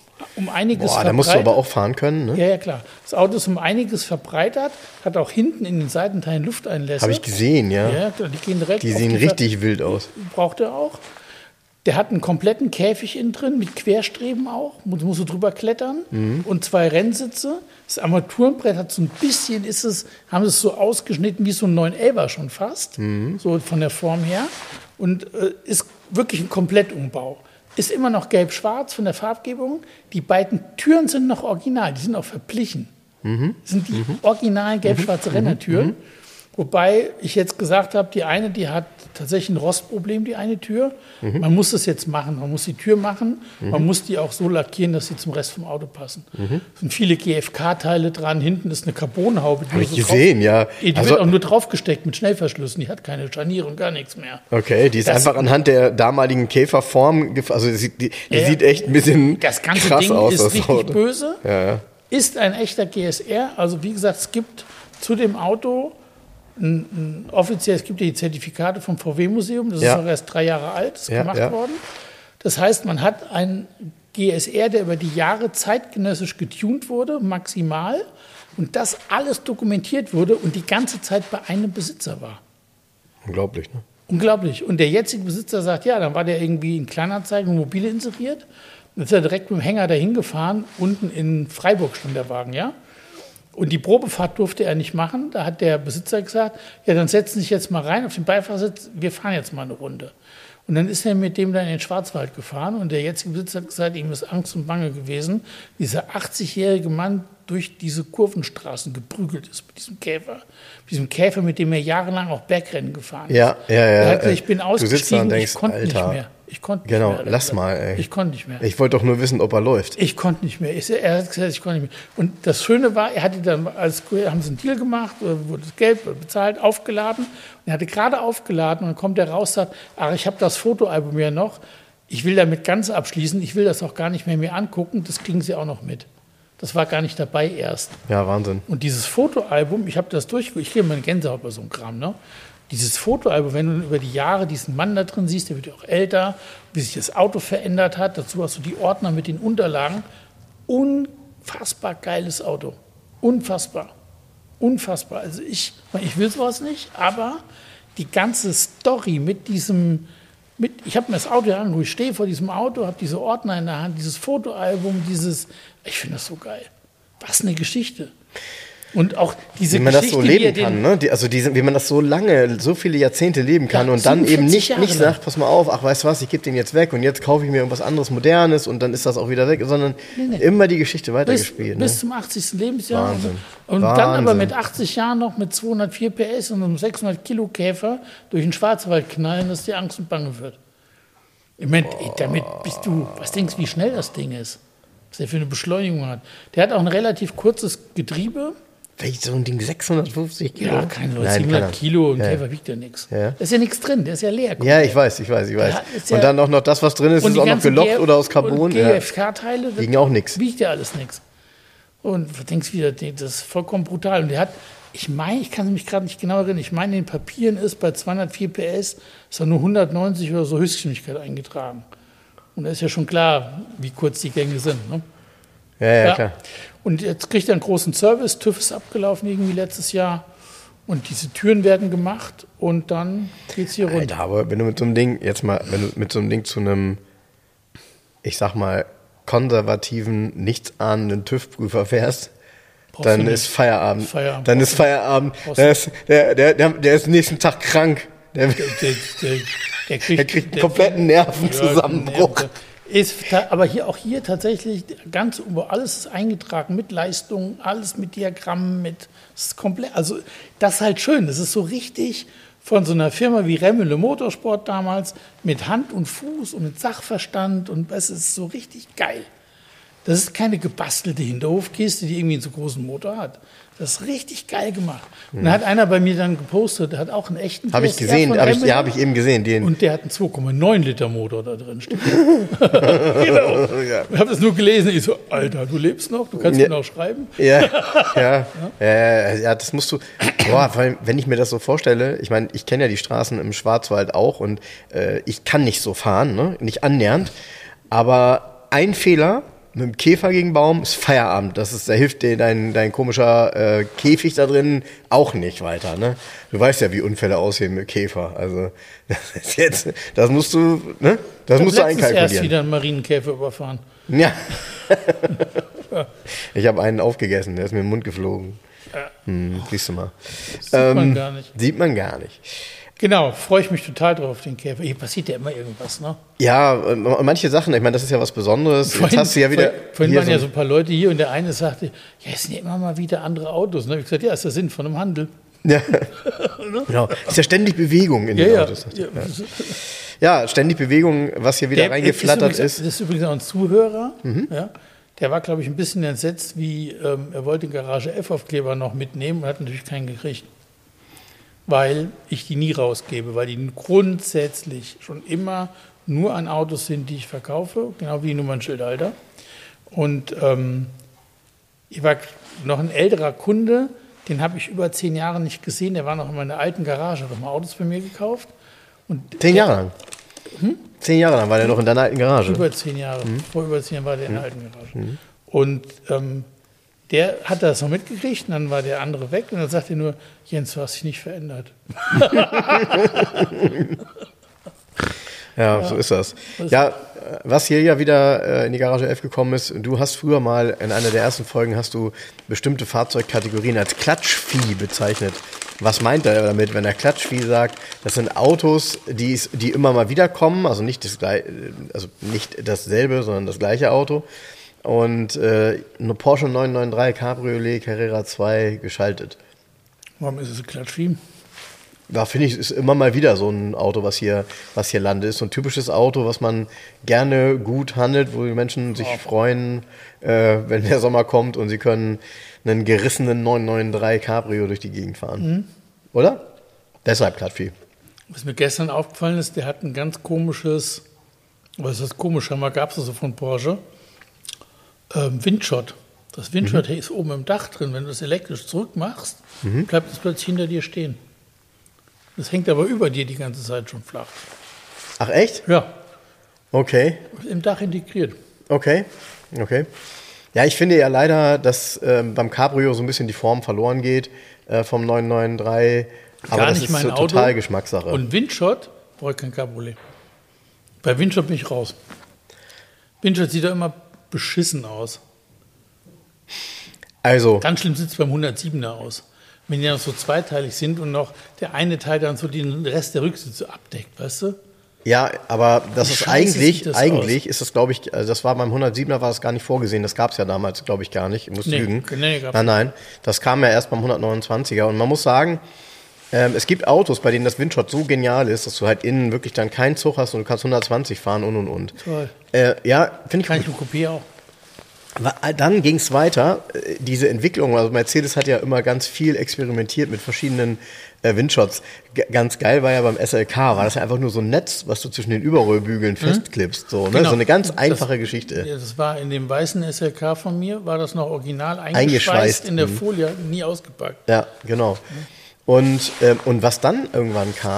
um einiges verbreitert. Da musst du aber auch fahren können, ne? Ja, klar. Das Auto ist um einiges verbreitert, hat auch hinten in den Seitenteilen Lufteinlässe. Habe ich gesehen, ja. Ja, klar, die gehen direkt Die auf sehen richtig wild aus. Braucht er auch. Der hat einen kompletten Käfig innen drin, mit Querstreben auch. Musst du drüber klettern. Und 2 Rennsitze. Das Armaturenbrett hat so ein bisschen, haben sie es so ausgeschnitten wie so ein 911er schon fast. So von der Form her. Und ist wirklich ein Komplettumbau. Ist immer noch gelb-schwarz von der Farbgebung. Die beiden Türen sind noch original. Die sind auch verglichen. Sind die originalen gelb-schwarze Rennertüren. Wobei ich jetzt gesagt habe, die eine, die hat tatsächlich ein Rostproblem, die eine Tür. Man muss das jetzt machen. Man muss die Tür machen. Man muss die auch so lackieren, dass sie zum Rest vom Auto passen. Es sind viele GFK-Teile dran. Hinten ist eine Carbonhaube. Habe ich gesehen, ja. Die wird auch nur draufgesteckt mit Schnellverschlüssen. Die hat keine Scharniere und gar nichts mehr. Okay, die ist einfach anhand der damaligen Käferform, also die sieht echt ein bisschen das ganze krass Ding aus. ist richtig Auto. böse. Ja. Ist ein echter GSR. Also wie gesagt, es gibt zu dem Auto offiziell, es gibt ja die Zertifikate vom VW-Museum, das ist auch erst 3 Jahre alt, ist gemacht worden. Das heißt, man hat einen GSR, der über die Jahre zeitgenössisch getunt wurde, maximal, und das alles dokumentiert wurde und die ganze Zeit bei einem Besitzer war. Unglaublich, ne? Unglaublich. Und der jetzige Besitzer sagt, ja, dann war der irgendwie in Kleinanzeigen und Mobile inseriert, dann ist er direkt mit dem Hänger dahin gefahren, unten in Freiburg stand der Wagen, ja. Und die Probefahrt durfte er nicht machen. Da hat der Besitzer gesagt, ja, dann setzen Sie sich jetzt mal rein auf den Beifahrersitz, wir fahren jetzt mal eine Runde. Und dann ist er mit dem dann in den Schwarzwald gefahren und der jetzige Besitzer hat gesagt, ihm ist Angst und Bange gewesen, dieser 80-jährige Mann durch diese Kurvenstraßen geprügelt ist mit diesem Käfer, mit dem er jahrelang auch Bergrennen gefahren ist. Ja. Er hat gesagt, ich bin ausgestiegen, du sitzt da und denkst, ich konnte nicht Alter. mehr. Ich konnte Genau, nicht mehr. lass mal, ey. Ich konnte nicht mehr. Ich wollte doch nur wissen, ob er läuft. Ich konnte nicht mehr. Er hat gesagt, ich konnte nicht mehr. Und das Schöne war, er hatte dann, haben sie einen Deal gemacht, wurde das Geld bezahlt, aufgeladen. Und er hatte gerade aufgeladen und dann kommt er raus und sagt, ach, ich habe das Fotoalbum ja noch. Ich will damit ganz abschließen. Ich will das auch gar nicht mehr mir angucken. Das kriegen Sie auch noch mit. Das war gar nicht dabei erst. Ja, Wahnsinn. Und dieses Fotoalbum, ich habe das durchgeguckt, ich kriege immer eine Gänsehaut bei so einem Kram, ne? Dieses Fotoalbum, wenn du dann über die Jahre diesen Mann da drin siehst, der wird ja auch älter, wie sich das Auto verändert hat, dazu hast du die Ordner mit den Unterlagen. Unfassbar geiles Auto. Unfassbar. Unfassbar. Also ich will sowas nicht, aber die ganze Story mit diesem, ich habe mir das Auto angeguckt, ich stehe vor diesem Auto, habe diese Ordner in der Hand, dieses Fotoalbum, ich finde das so geil. Was eine Geschichte. Und auch diese wie man das Geschichte, so leben kann, ne? Wie man das so lange, so viele Jahrzehnte leben kann und dann eben nicht sagt, pass mal auf, ach, weißt du was, ich gebe den jetzt weg und jetzt kaufe ich mir irgendwas anderes Modernes und dann ist das auch wieder weg, sondern immer die Geschichte weitergespielt. Bis zum 80. Lebensjahr. Wahnsinn. Und dann aber mit 80 Jahren noch mit 204 PS und einem 600 Kilo Käfer durch den Schwarzwald knallen, dass dir Angst und Bange wird. Ich meine, damit bist du, was denkst du, wie schnell das Ding ist? Was der für eine Beschleunigung hat. Der hat auch ein relativ kurzes Getriebe. Welch so ein Ding, 650 Kilo? Ja, kein 700 Kilo, ein Käfer wiegt ja nichts. Ja. Da ist ja nichts drin, der ist ja leer. Ja, ich weiß. Und dann auch noch das, was drin ist, ist auch noch gelockt oder aus Carbon. Und GFK-Teile, wiegen auch nichts. Wiegt ja alles nichts. Und du denkst wieder, das ist vollkommen brutal. Und der hat, ich kann mich gerade nicht genau erinnern, ich meine, in den Papieren ist bei 204 PS ist da nur 190 oder so Höchstgeschwindigkeit eingetragen. Und da ist ja schon klar, wie kurz die Gänge sind. Ne? Ja, klar. Und jetzt kriegt er einen großen Service. TÜV ist abgelaufen irgendwie letztes Jahr. Und diese Türen werden gemacht und dann geht's hier runter. Alter, aber wenn du mit so einem Ding, zu einem, ich sag mal, konservativen, nichtsahnenden TÜV-Prüfer fährst, dann ist Feierabend. Dann ist Feierabend. Der ist nächsten Tag krank. Der kriegt einen kompletten Nervenzusammenbruch. Aber hier tatsächlich ganz alles ist eingetragen mit Leistungen, alles mit Diagrammen, das ist komplett, also das ist halt schön, das ist so richtig von so einer Firma wie Remmele Motorsport damals mit Hand und Fuß und mit Sachverstand und es ist so richtig geil. Das ist keine gebastelte Hinterhofkiste, die irgendwie einen so großen Motor hat. Das ist richtig geil gemacht. Und da hat einer bei mir dann gepostet, der hat auch einen echten Habe ich gesehen, habe ich eben gesehen. Und der hat einen 2,9 Liter Motor da drin stehen. Genau. Ja. Ich habe das nur gelesen, ich so, Alter, du lebst noch, du kannst mir noch schreiben. Ja, das musst du, vor allem, wenn ich mir das so vorstelle, ich meine, ich kenne ja die Straßen im Schwarzwald auch und ich kann nicht so fahren, ne? Nicht annähernd, aber ein Fehler mit dem Käfer gegen Baum ist Feierabend. Da hilft dir dein komischer Käfig da drin auch nicht weiter. Ne? Du weißt ja, wie Unfälle aussehen mit Käfer. Also das musst du einkalkulieren. Erst wieder einen Marienkäfer überfahren. Ja. Ich habe einen aufgegessen, der ist mir im Mund geflogen. Siehst du mal. Sieht man gar nicht. Sieht man gar nicht. Genau, freue ich mich total drauf, den Käfer. Hier passiert ja immer irgendwas, ne? Ja, manche Sachen, ich meine, das ist ja was Besonderes. Jetzt hast du ja wieder. Vorhin waren ja so ein paar Leute hier und der eine sagte, ja, es sind ja immer mal wieder andere Autos. Und dann habe ich gesagt, ja, ist der Sinn von einem Handel. Ja, genau. Ist ja ständig Bewegung in den Autos. Ja, ständig Bewegung, was hier wieder reingeflattert ist. Das ist übrigens auch ein Zuhörer, ja. Der war, glaube ich, ein bisschen entsetzt, wie er wollte den Garage F-Aufkleber noch mitnehmen und hat natürlich keinen gekriegt. Weil ich die nie rausgebe, weil die grundsätzlich schon immer nur an Autos sind, die ich verkaufe, genau wie Nummernschildhalter. Und ich war noch ein älterer Kunde, den habe ich über 10 Jahre nicht gesehen, der war noch in meiner alten Garage, hat noch mal Autos bei mir gekauft. Und 10 Jahre lang? 10 Jahre lang war der noch in deiner alten Garage? Über 10 Jahre, vor über 10 Jahren war der in der alten Garage. Und der hat das noch mitgekriegt und dann war der andere weg und dann sagt er nur, Jens, du hast dich nicht verändert. Ja, so ist das. Ja, was hier ja wieder in die Garage 11 gekommen ist, du hast früher mal in einer der ersten Folgen hast du bestimmte Fahrzeugkategorien als Klatschvieh bezeichnet. Was meint er damit, wenn er Klatschvieh sagt? Das sind Autos, die immer mal wieder kommen, also nicht dasselbe, sondern das gleiche Auto. Und eine Porsche 993 Cabriolet Carrera 2 geschaltet. Warum ist es ein Klatschvieh? Da finde ich, ist immer mal wieder so ein Auto, was hier landet. Ist so ein typisches Auto, was man gerne gut handelt, wo die Menschen sich freuen, wenn der Sommer kommt und sie können einen gerissenen 993 Cabrio durch die Gegend fahren. Oder? Deshalb Klatschvieh. Was mir gestern aufgefallen ist, der hat ein ganz komisches, was ist das komisch, mal gab es also von Porsche, Windschott. Das Windschott ist oben im Dach drin. Wenn du es elektrisch zurückmachst, bleibt es plötzlich hinter dir stehen. Das hängt aber über dir die ganze Zeit schon flach. Ach echt? Ja. Okay. Im Dach integriert. Okay. Ja, ich finde ja leider, dass beim Cabrio so ein bisschen die Form verloren geht vom 993. Aber Gar das nicht ist mein so Auto. total Geschmackssache. Und Windschott brauche ich kein Cabriolet. Bei Windschott bin ich raus. Windschott sieht doch immer beschissen aus. Also. Ganz schlimm sieht es beim 107er aus. Wenn die noch so zweiteilig sind und noch der eine Teil dann so den Rest der Rücksitze abdeckt, weißt du? Ja, aber das ist eigentlich aus. ist das, glaube ich, also das war beim 107er war das gar nicht vorgesehen. Das gab es ja damals, glaube ich, gar nicht. Ich muss lügen. Nee, gab's Nein. Das kam ja erst beim 129er. Und man muss sagen, es gibt Autos, bei denen das Windschott so genial ist, dass du halt innen wirklich dann keinen Zug hast und du kannst 120 fahren und. Toll. Ja, finde ich Kann gut. ich im Coupé auch. Dann ging es weiter, diese Entwicklung, also Mercedes hat ja immer ganz viel experimentiert mit verschiedenen Windshots. Ganz geil war ja beim SLK, war das ja einfach nur so ein Netz, was du zwischen den Überrollbügeln festklippst, so, ne? Genau. So eine ganz einfache Geschichte. Das war in dem weißen SLK von mir, war das noch original eingeschweißt in der Folie, nie ausgepackt. Ja, genau. Und was dann irgendwann kam,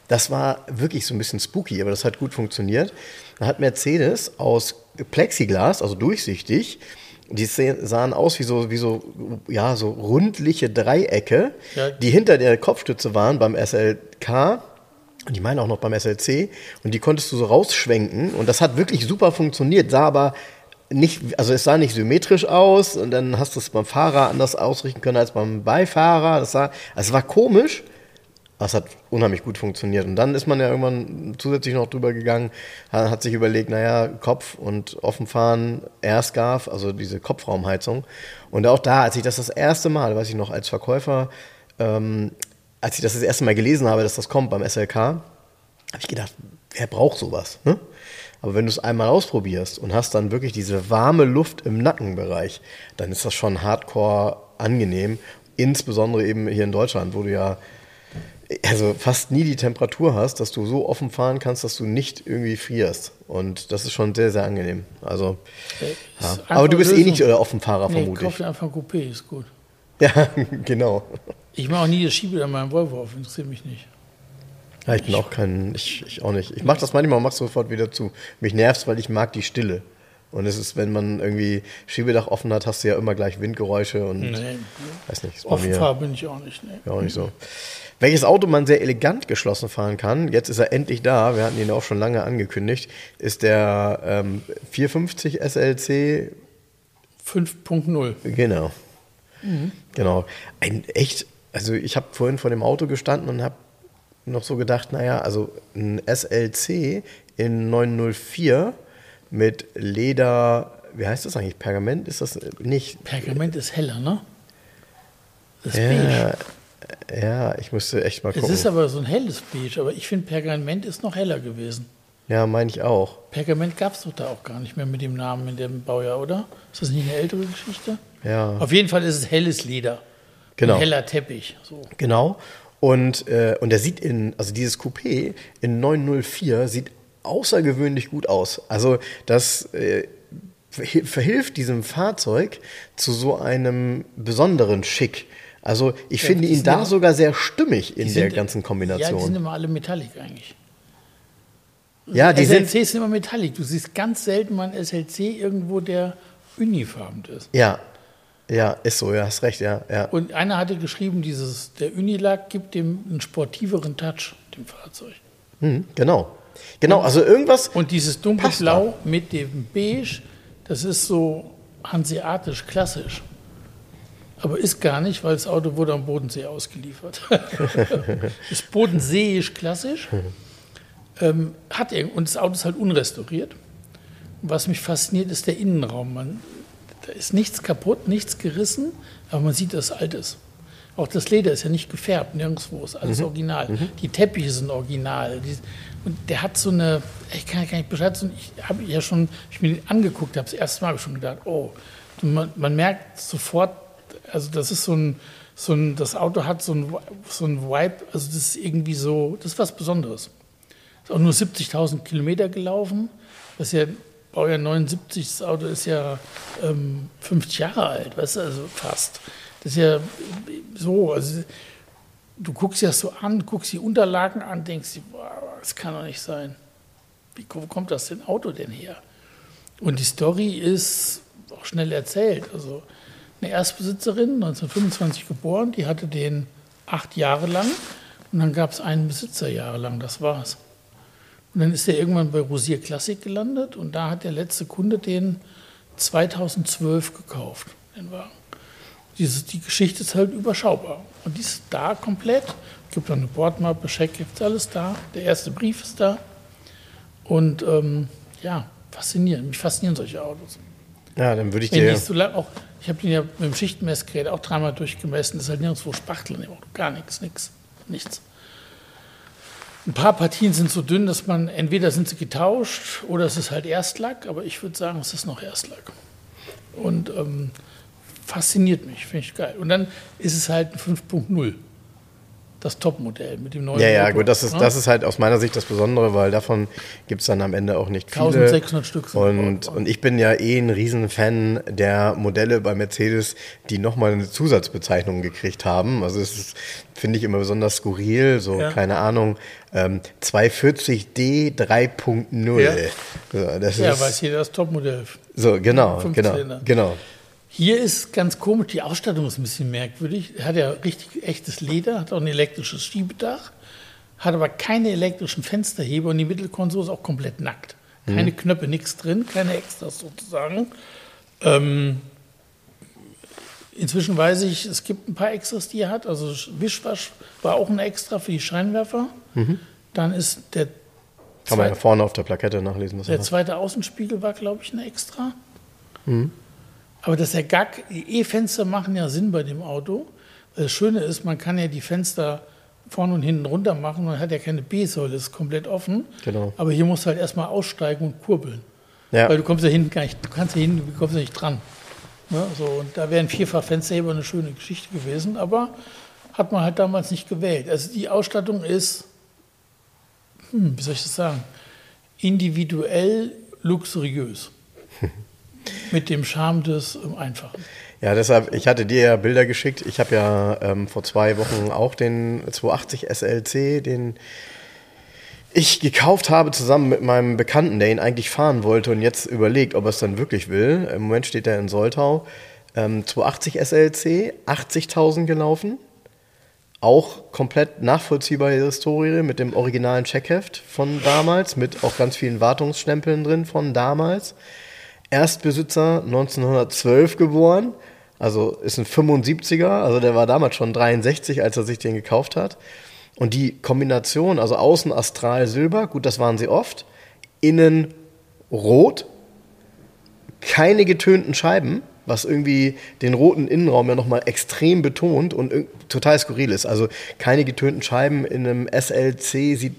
Das war wirklich so ein bisschen spooky, aber das hat gut funktioniert. Da hat Mercedes aus Plexiglas, also durchsichtig, die sahen aus wie so rundliche Dreiecke, Ja. die hinter der Kopfstütze waren beim SLK. Und die meinen auch noch beim SLC. Und die konntest du so rausschwenken. Und das hat wirklich super funktioniert. Sah aber nicht, also es sah nicht symmetrisch aus. Und dann hast du es beim Fahrer anders ausrichten können als beim Beifahrer. Es war komisch. Aber es hat unheimlich gut funktioniert. Und dann ist man ja irgendwann zusätzlich noch drüber gegangen, hat sich überlegt, naja, Kopf und Offenfahren, Air-Scarf, also diese Kopfraumheizung. Und auch da, als ich das erste Mal, weiß ich noch, als Verkäufer, als ich das erste Mal gelesen habe, dass das kommt beim SLK, habe ich gedacht, wer braucht sowas? Ne? Aber wenn du es einmal ausprobierst und hast dann wirklich diese warme Luft im Nackenbereich, dann ist das schon hardcore angenehm. Insbesondere eben hier in Deutschland, wo du ja also fast nie die Temperatur hast, dass du so offen fahren kannst, dass du nicht irgendwie frierst. Und das ist schon sehr, sehr angenehm. Also, ja. Aber du bist eh nicht der Offenfahrer, vermute ich. Kauf dir einfach ein Coupé, ist gut. Ja, genau. Ich mache auch nie das Schiebe an meinem Volvo auf, interessiert mich nicht. Ja, ich bin auch ich auch nicht. Ich mache das manchmal und mache sofort wieder zu. Mich nervt's, weil ich mag die Stille. Und es ist, wenn man irgendwie Schiebedach offen hat, hast du ja immer gleich Windgeräusche und weiß nicht. Offenfahrer bin ich auch nicht. Nee. Ja, auch nicht so. Welches Auto man sehr elegant geschlossen fahren kann, jetzt ist er endlich da, wir hatten ihn auch schon lange angekündigt, ist der 450 SLC 5.0. Genau. Genau. Also ich habe vorhin vor dem Auto gestanden und habe noch so gedacht, naja, also ein SLC in 904 mit Leder, wie heißt das eigentlich? Pergament ist das nicht? Pergament ist heller, ne? Das ist Ja, beige. ja, ich müsste echt mal gucken. Es ist aber so ein helles Beige, aber ich finde Pergament ist noch heller gewesen. Ja, meine ich auch. Pergament gab es doch da auch gar nicht mehr mit dem Namen in dem Baujahr, oder? Ist das nicht eine ältere Geschichte? Ja. Auf jeden Fall ist es helles Leder. Genau. Ein heller Teppich. So. Genau. Und der sieht also dieses Coupé in 904 sieht außergewöhnlich gut aus. Also das verhilft diesem Fahrzeug zu so einem besonderen Schick. Also ich finde ihn da sogar sehr stimmig in der ganzen Kombination. Ja, die sind immer alle Metallic eigentlich. Ja, die SLCs sind immer Metallic. Du siehst ganz selten mal einen SLC irgendwo, der unifarben ist. Ja, ist so, ja, hast recht, ja. Und einer hatte geschrieben, der Unilack gibt dem einen sportiveren Touch, dem Fahrzeug. Genau, also irgendwas. Und dieses dunkelblau mit dem Beige, das ist so hanseatisch, klassisch. Aber ist gar nicht, weil das Auto wurde am Bodensee ausgeliefert. Ist bodenseeisch klassisch. Und das Auto ist halt unrestauriert. Und was mich fasziniert, ist der Innenraum. Da ist nichts kaputt, nichts gerissen, aber man sieht, dass es alt ist. Auch das Leder ist ja nicht gefärbt, nirgendwo ist alles original. Die Teppiche sind original. Und der hat so eine, ich kann ja gar nicht beschreiben, ich mir den angeguckt habe, das erste Mal habe ich schon gedacht, oh, man merkt sofort, also das ist das Auto hat so ein Vibe, also das ist irgendwie so, das ist was Besonderes. Ist auch nur 70.000 Kilometer gelaufen, was ja Baujahr 79, das Auto ist ja 50 Jahre alt, weißt du, also fast. Das ist ja so, also du guckst dir das so an, guckst die Unterlagen an, denkst dir, boah, das kann doch nicht sein. Wo kommt das denn Auto denn her? Und die Story ist auch schnell erzählt. Also eine Erstbesitzerin, 1925 geboren, die hatte den 8 Jahre lang und dann gab es einen Besitzer jahrelang, das war's. Und dann ist er irgendwann bei Rosier Classic gelandet und da hat der letzte Kunde den 2012 gekauft, den Wagen. Die Geschichte ist halt überschaubar. Und die ist da komplett. Es gibt auch eine Bordmappe, Scheck, gibt alles da. Der erste Brief ist da. Und faszinierend. Mich faszinieren solche Autos. Ja, dann würde ich dir... Ich habe den ja mit dem Schichtenmessgerät auch 3-mal durchgemessen. Das ist halt nirgendwo Spachteln im Auto. Gar nichts. Ein paar Partien sind so dünn, dass man, entweder sind sie getauscht oder es ist halt Erstlack, aber ich würde sagen, es ist noch Erstlack. Und fasziniert mich, finde ich geil. Und dann ist es halt ein 5.0. das Topmodell mit dem neuen Ja, Motor. gut, das ist halt aus meiner Sicht das Besondere, weil davon gibt es dann am Ende auch nicht viele. 1600 Stück sind und ich bin ja ein Riesenfan der Modelle bei Mercedes, die nochmal eine Zusatzbezeichnung gekriegt haben. Also das finde ich immer besonders skurril, so, keine Ahnung, 240D 3.0. Ja, so, weiß jeder das Topmodell. So, genau. Hier ist ganz komisch, die Ausstattung ist ein bisschen merkwürdig. Er hat ja richtig echtes Leder, hat auch ein elektrisches Schiebedach, hat aber keine elektrischen Fensterheber und die Mittelkonsole ist auch komplett nackt. Keine Knöpfe, nichts drin, keine Extras sozusagen. Inzwischen weiß ich, es gibt ein paar Extras, die er hat. Also Wischwasch war auch ein Extra für die Scheinwerfer. Dann ist der kann man ja vorne auf der Plakette nachlesen. Der zweite Außenspiegel war, glaube ich, ein Extra. Aber dass der Gag, die E-Fenster machen ja Sinn bei dem Auto. Das Schöne ist, man kann ja die Fenster vorne und hinten runter machen. Man hat ja keine B-Säule, ist komplett offen. Genau. Aber hier musst du halt erstmal aussteigen und kurbeln. Ja. Weil du kommst ja hinten gar nicht, du kommst ja nicht dran. Ne? So, und da wäre ein Vierfach-Fensterheber eine schöne Geschichte gewesen. Aber hat man halt damals nicht gewählt. Also die Ausstattung ist, wie soll ich das sagen, individuell luxuriös. Mit dem Charme des Einfachen. Ja, deshalb, ich hatte dir ja Bilder geschickt. Ich habe ja vor 2 Wochen auch den 280 SLC, den ich gekauft habe, zusammen mit meinem Bekannten, der ihn eigentlich fahren wollte und jetzt überlegt, ob er es dann wirklich will. Im Moment steht er in Soltau. 280 SLC, 80.000 gelaufen. Auch komplett nachvollziehbare Historie mit dem originalen Checkheft von damals, mit auch ganz vielen Wartungsstempeln drin von damals. Erstbesitzer 1912 geboren, also ist ein 75er, also der war damals schon 63, als er sich den gekauft hat. Und die Kombination, also außen Astral Silber, gut, das waren sie oft, innen rot, keine getönten Scheiben, was irgendwie den roten Innenraum ja nochmal extrem betont und total skurril ist. Also keine getönten Scheiben in einem SLC sieht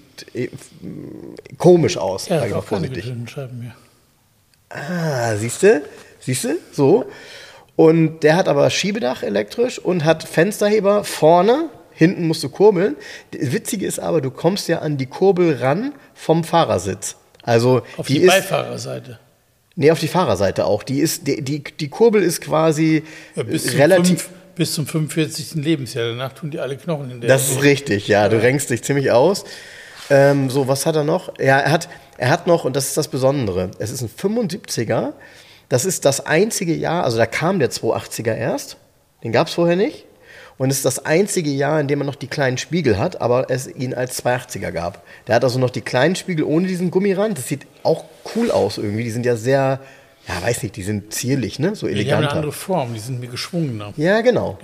komisch aus, ja, sage ich mal auch keine vorsichtig. getönten Scheiben mehr. Ah, siehste, so. Und der hat aber Schiebedach elektrisch und hat Fensterheber vorne, hinten musst du kurbeln. Das Witzige ist aber, du kommst ja an die Kurbel ran vom Fahrersitz. Also auf die Beifahrerseite. Nee, auf die Fahrerseite auch. Die Kurbel ist quasi relativ... Bis zum 45. Lebensjahr. Danach tun die alle Knochen in der... Das ist richtig, ja. Du renkst dich ziemlich aus. So, was hat er noch? Ja, er hat noch, und das ist das Besondere, es ist ein 75er. Das ist das einzige Jahr, also da kam der 280er erst. Den gab es vorher nicht. Und es ist das einzige Jahr, in dem er noch die kleinen Spiegel hat, aber es ihn als 280er gab. Der hat also noch die kleinen Spiegel ohne diesen Gummirand. Das sieht auch cool aus irgendwie. Die sind ja sehr, ja, weiß nicht, die sind zierlich, ne? So eleganter. Die haben eine andere Form, die sind mir geschwungener. Ja, genau.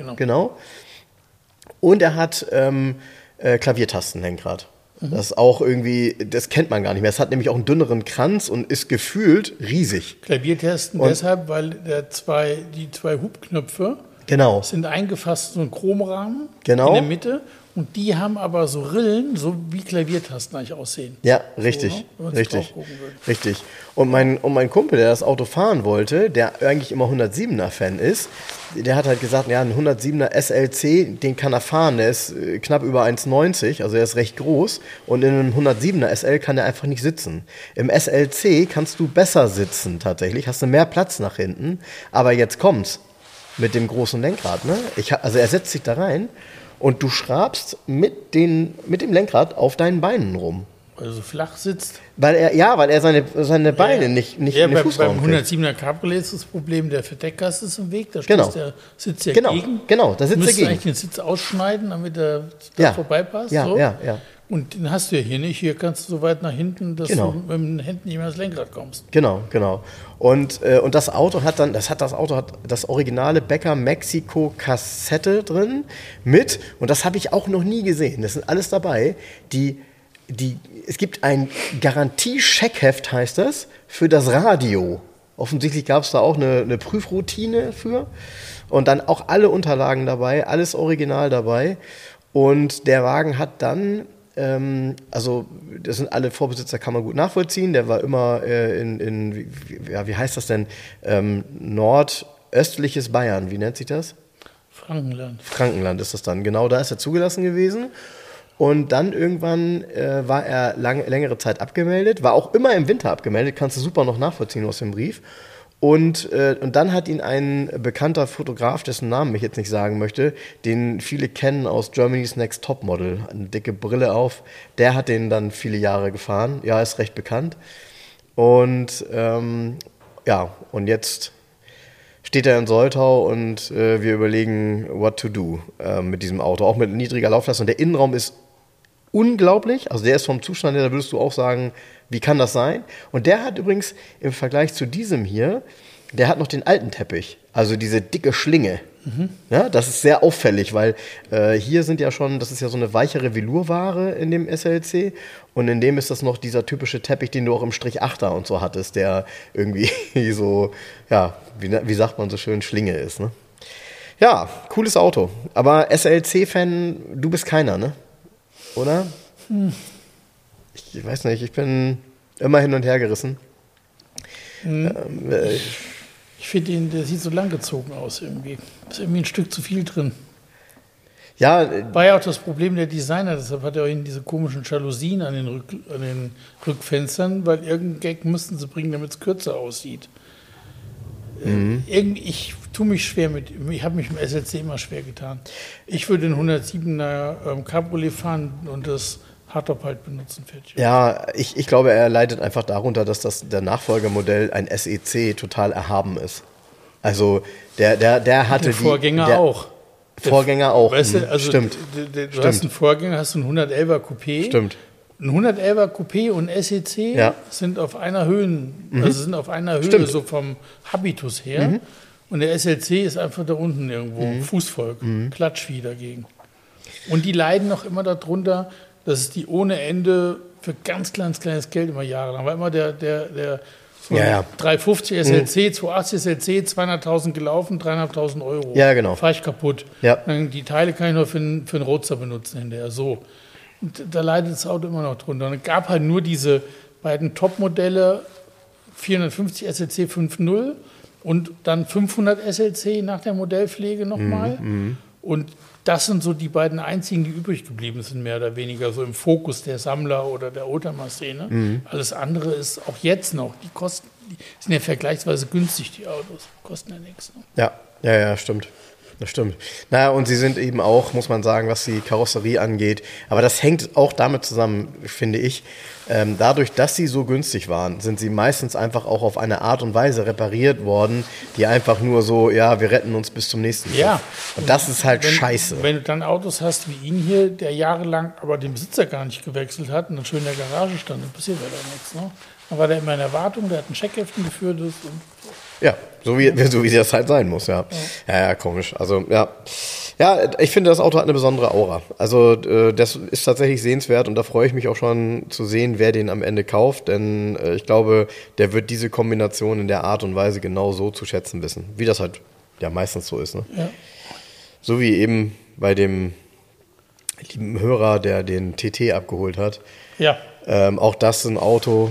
Und er hat Klaviertastenlenkrad. Das ist auch irgendwie, das kennt man gar nicht mehr. Es hat nämlich auch einen dünneren Kranz und ist gefühlt riesig. Klaviertasten deshalb, weil die zwei Hubknöpfe sind eingefasst in so einen Chromrahmen in der Mitte und die haben aber so Rillen, so wie Klaviertasten eigentlich aussehen. Ja, richtig, so, ne? Richtig. Und mein Kumpel, der das Auto fahren wollte, der eigentlich immer 107er-Fan ist, der hat halt gesagt, ja, ein 107er SLC, den kann er fahren, der ist knapp über 1,90, also er ist recht groß und in einem 107er SL kann er einfach nicht sitzen. Im SLC kannst du besser sitzen tatsächlich, hast du mehr Platz nach hinten, aber jetzt kommt's. Mit dem großen Lenkrad, ne? Also er setzt sich da rein und du schraubst mit dem Lenkrad auf deinen Beinen rum. Weil er so flach sitzt. Weil er seine Beine nicht in den Fußraum beim 107er Cabriolet ist das Problem, der Verdeckkasten ist im Weg, da sitzt der gegen. Genau, da sitzt er gegen. Du müsstest eigentlich den Sitz ausschneiden, damit er da vorbeipasst. Ja. Und den hast du ja hier nicht. Hier kannst du so weit nach hinten, dass du mit den Händen nicht mehr ans Lenkrad kommst. Genau. Und das Auto hat das originale Becker Mexico Kassette drin mit, und das habe ich auch noch nie gesehen, das sind alles dabei, es gibt ein Garantie-Checkheft, heißt das, für das Radio. Offensichtlich gab es da auch eine Prüfroutine für und dann auch alle Unterlagen dabei, alles original dabei und der Wagen hat dann also das sind alle Vorbesitzer, kann man gut nachvollziehen. Der war immer wie heißt das denn? Nordöstliches Bayern, wie nennt sich das? Frankenland ist das dann. Genau, da ist er zugelassen gewesen. Und dann irgendwann war er längere Zeit abgemeldet, war auch immer im Winter abgemeldet, kannst du super noch nachvollziehen aus dem Brief. Und dann hat ihn ein bekannter Fotograf, dessen Namen ich jetzt nicht sagen möchte, den viele kennen aus Germany's Next Topmodel, eine dicke Brille auf, der hat den dann viele Jahre gefahren, ja, ist recht bekannt. Und und jetzt steht er in Soltau und wir überlegen, what to do mit diesem Auto, auch mit niedriger Laufleistung. Und der Innenraum ist unglaublich, also der ist vom Zustand her, da würdest du auch sagen, wie kann das sein? Und der hat übrigens im Vergleich zu diesem hier, der hat noch den alten Teppich, also diese dicke Schlinge. Ja, das ist sehr auffällig, weil hier sind ja schon, das ist ja so eine weichere Velourware in dem SLC und in dem ist das noch dieser typische Teppich, den du auch im Strich 8er und so hattest, der irgendwie so, ja, wie sagt man so schön, Schlinge ist. Ne? Ja, cooles Auto, aber SLC-Fan, du bist keiner, ne? Oder? Ich weiß nicht, ich bin immer hin und her gerissen. Ich finde ihn, der sieht so langgezogen aus irgendwie. Ist irgendwie ein Stück zu viel drin. Ja. War ja auch das Problem der Designer, deshalb hat er auch diese komischen Jalousien an den Rückfenstern, weil irgendeinen Gag mussten sie bringen, damit es kürzer aussieht. Ich tue mich schwer ich habe mich im SLC immer schwer getan. Ich würde den 107er Cabriolet fahren und das Hardtop halt benutzen. Fertig. Ja, ich glaube, er leidet einfach darunter, dass der Nachfolgermodell ein SEC total erhaben ist. Also der hatte der Vorgänger auch. Vorgänger auch. Weißt du, also stimmt. Du hast einen Vorgänger, hast du einen 111er Coupé. Stimmt. Ein 111er Coupé und SEC sind auf einer Höhe, Stimmt. so vom Habitus her. Und der SLC ist einfach da unten irgendwo, Fußvolk, Klatschvieh dagegen. Und die leiden noch immer darunter, dass es die ohne Ende für ganz kleines Geld immer jahrelang war. Immer der so 350 SLC, 280 SLC, 200.000 gelaufen, 3.500 Euro. Ja, genau. Fahr ich kaputt. Ja. Dann die Teile kann ich nur für einen Roadster benutzen hinterher. So. Und da leidet das Auto immer noch drunter. Und es gab halt nur diese beiden Top-Modelle, 450 SLC 5.0 und dann 500 SLC nach der Modellpflege nochmal. Und das sind so die beiden einzigen, die übrig geblieben sind, mehr oder weniger so im Fokus der Sammler oder der Oldtimer-Szene. Alles andere ist auch jetzt noch, die sind ja vergleichsweise günstig, die Autos, kosten ja nichts. Ne? Ja, stimmt. Das stimmt. Naja, und sie sind eben auch, muss man sagen, was die Karosserie angeht, aber das hängt auch damit zusammen, finde ich, dadurch, dass sie so günstig waren, sind sie meistens einfach auch auf eine Art und Weise repariert worden, die einfach nur so, ja, wir retten uns bis zum nächsten Ja. Tag. Und das ist halt scheiße. Wenn du dann Autos hast wie ihn hier, der jahrelang aber den Besitzer gar nicht gewechselt hat und dann schön in der Garage stand, dann passiert ja da nichts. Ne? Dann war der immer in Erwartung, der hat ein Checkheften geführt. Ja, so wie das halt sein muss, ja. Ja, komisch. Also, ja. Ja, ich finde, das Auto hat eine besondere Aura. Also, das ist tatsächlich sehenswert und da freue ich mich auch schon zu sehen, wer den am Ende kauft, denn ich glaube, der wird diese Kombination in der Art und Weise genau so zu schätzen wissen, wie das halt ja meistens so ist, ne? Ja. So wie eben bei dem lieben Hörer, der den TT abgeholt hat. Ja. Auch das ist ein Auto,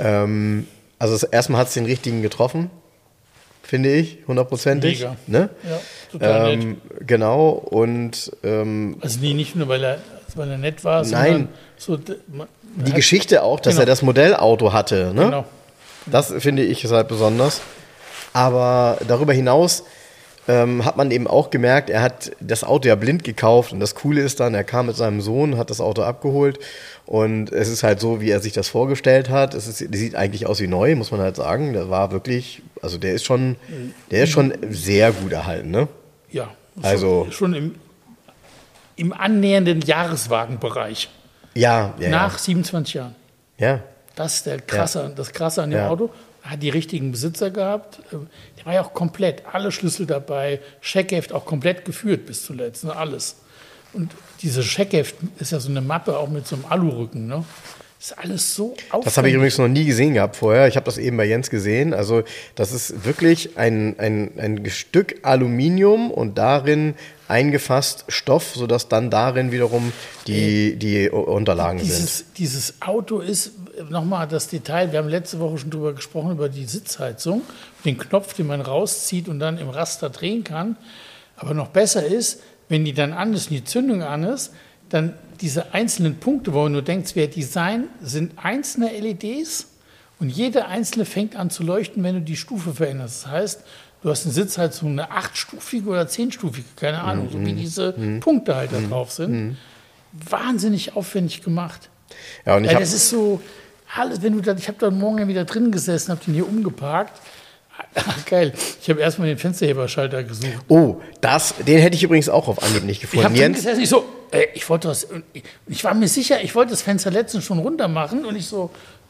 also erstmal hat es den richtigen getroffen. Finde ich, 100%ig. Ne? Ja, total nett. Genau, und also nicht nur, weil er nett war, nein, sondern so, die Geschichte auch, dass er das Modellauto hatte. Ne? Genau. Das finde ich ist halt besonders. Aber darüber hinaus hat man eben auch gemerkt, er hat das Auto ja blind gekauft und das Coole ist dann, er kam mit seinem Sohn, hat das Auto abgeholt und es ist halt so, wie er sich das vorgestellt hat. Das sieht eigentlich aus wie neu, muss man halt sagen. Der war wirklich, also der ist schon sehr gut erhalten, ne? Ja, also schon im annähernden Jahreswagenbereich. Ja. Nach 27 Jahren. Ja. Das ist das Krasse an dem Auto. Er hat die richtigen Besitzer gehabt. Der war ja auch komplett, alle Schlüssel dabei, Checkheft auch komplett geführt bis zuletzt, ne, alles. Und dieses Checkheft ist ja so eine Mappe auch mit so einem Alurücken, ne? Das ist alles so aufwendig. Das habe ich übrigens noch nie gesehen gehabt vorher. Ich habe das eben bei Jens gesehen. Also das ist wirklich ein Stück Aluminium und darin eingefasst Stoff, sodass dann darin wiederum die Unterlagen sind. Dieses Auto ist, nochmal das Detail, wir haben letzte Woche schon drüber gesprochen, über die Sitzheizung, den Knopf, den man rauszieht und dann im Raster drehen kann. Aber noch besser ist, wenn die dann an ist und die Zündung an ist, dann diese einzelnen Punkte, wo du denkst, wer Design, sind einzelne LEDs und jede einzelne fängt an zu leuchten, wenn du die Stufe veränderst. Das heißt, du hast einen Sitz halt so eine 8-stufige oder 10-stufige, keine Ahnung, so wie diese Punkte halt da drauf sind. Wahnsinnig aufwendig gemacht. Ja, und Weil das ist so, alles, wenn du da, ich habe da morgen ja wieder drin gesessen, habe den hier umgeparkt. Ach, geil. Ich habe erstmal den Fensterheberschalter gesucht. Oh, den hätte ich übrigens auch auf Anhieb nicht gefunden. Ich habe drin gesessen, ich wollte das, ich war mir sicher, ich wollte das Fenster letztens schon runter machen und ich so,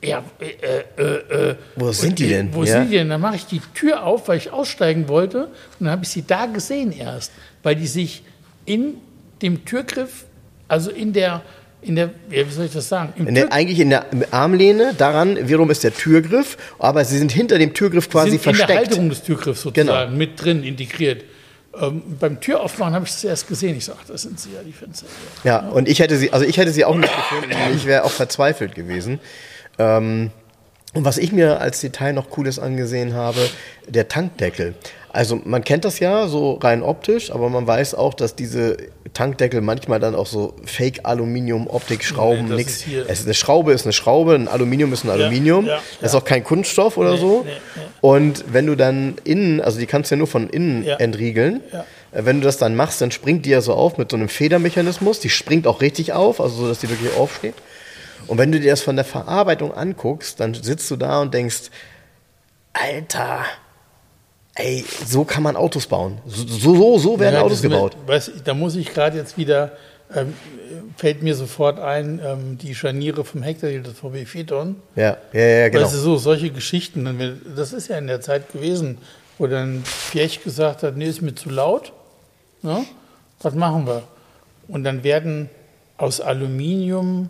wo sind die denn? Wo sind die denn? Dann mache ich die Tür auf, weil ich aussteigen wollte und dann habe ich sie da gesehen erst, weil die sich in dem Türgriff, also in der, wie soll ich das sagen? Eigentlich in der Armlehne, daran wiederum ist der Türgriff, aber sie sind hinter dem Türgriff quasi versteckt. In der Halterung des Türgriffs sozusagen, mit drin integriert. Beim Türaufmachen habe ich das erst gesehen. Ich so, ach, das sind sie ja, die Fenster. Ja, und ich hätte sie auch nicht gefunden. Ich wäre auch verzweifelt gewesen. Und was ich mir als Detail noch Cooles angesehen habe, der Tankdeckel. Also man kennt das ja so rein optisch, aber man weiß auch, dass diese Tankdeckel manchmal dann auch so Fake-Aluminium-Optik-Schrauben, nix. Eine Schraube ist eine Schraube, ein Aluminium ist ein Aluminium. Das ist auch kein Kunststoff oder so. Und wenn du dann innen, also die kannst du ja nur von innen entriegeln, wenn du das dann machst, dann springt die ja so auf mit so einem Federmechanismus. Die springt auch richtig auf, also so, dass die wirklich aufsteht. Und wenn du dir das von der Verarbeitung anguckst, dann sitzt du da und denkst, Alter, ey, so kann man Autos bauen. So werden Autos gebaut. Da muss ich gerade jetzt wieder, fällt mir sofort ein, die Scharniere vom Hektar des VW Phaeton. Ja, genau. Weißt du, solche Geschichten, das ist ja in der Zeit gewesen, wo dann Piech gesagt hat, nee, ist mir zu laut. Ne? Was machen wir? Und dann werden aus Aluminium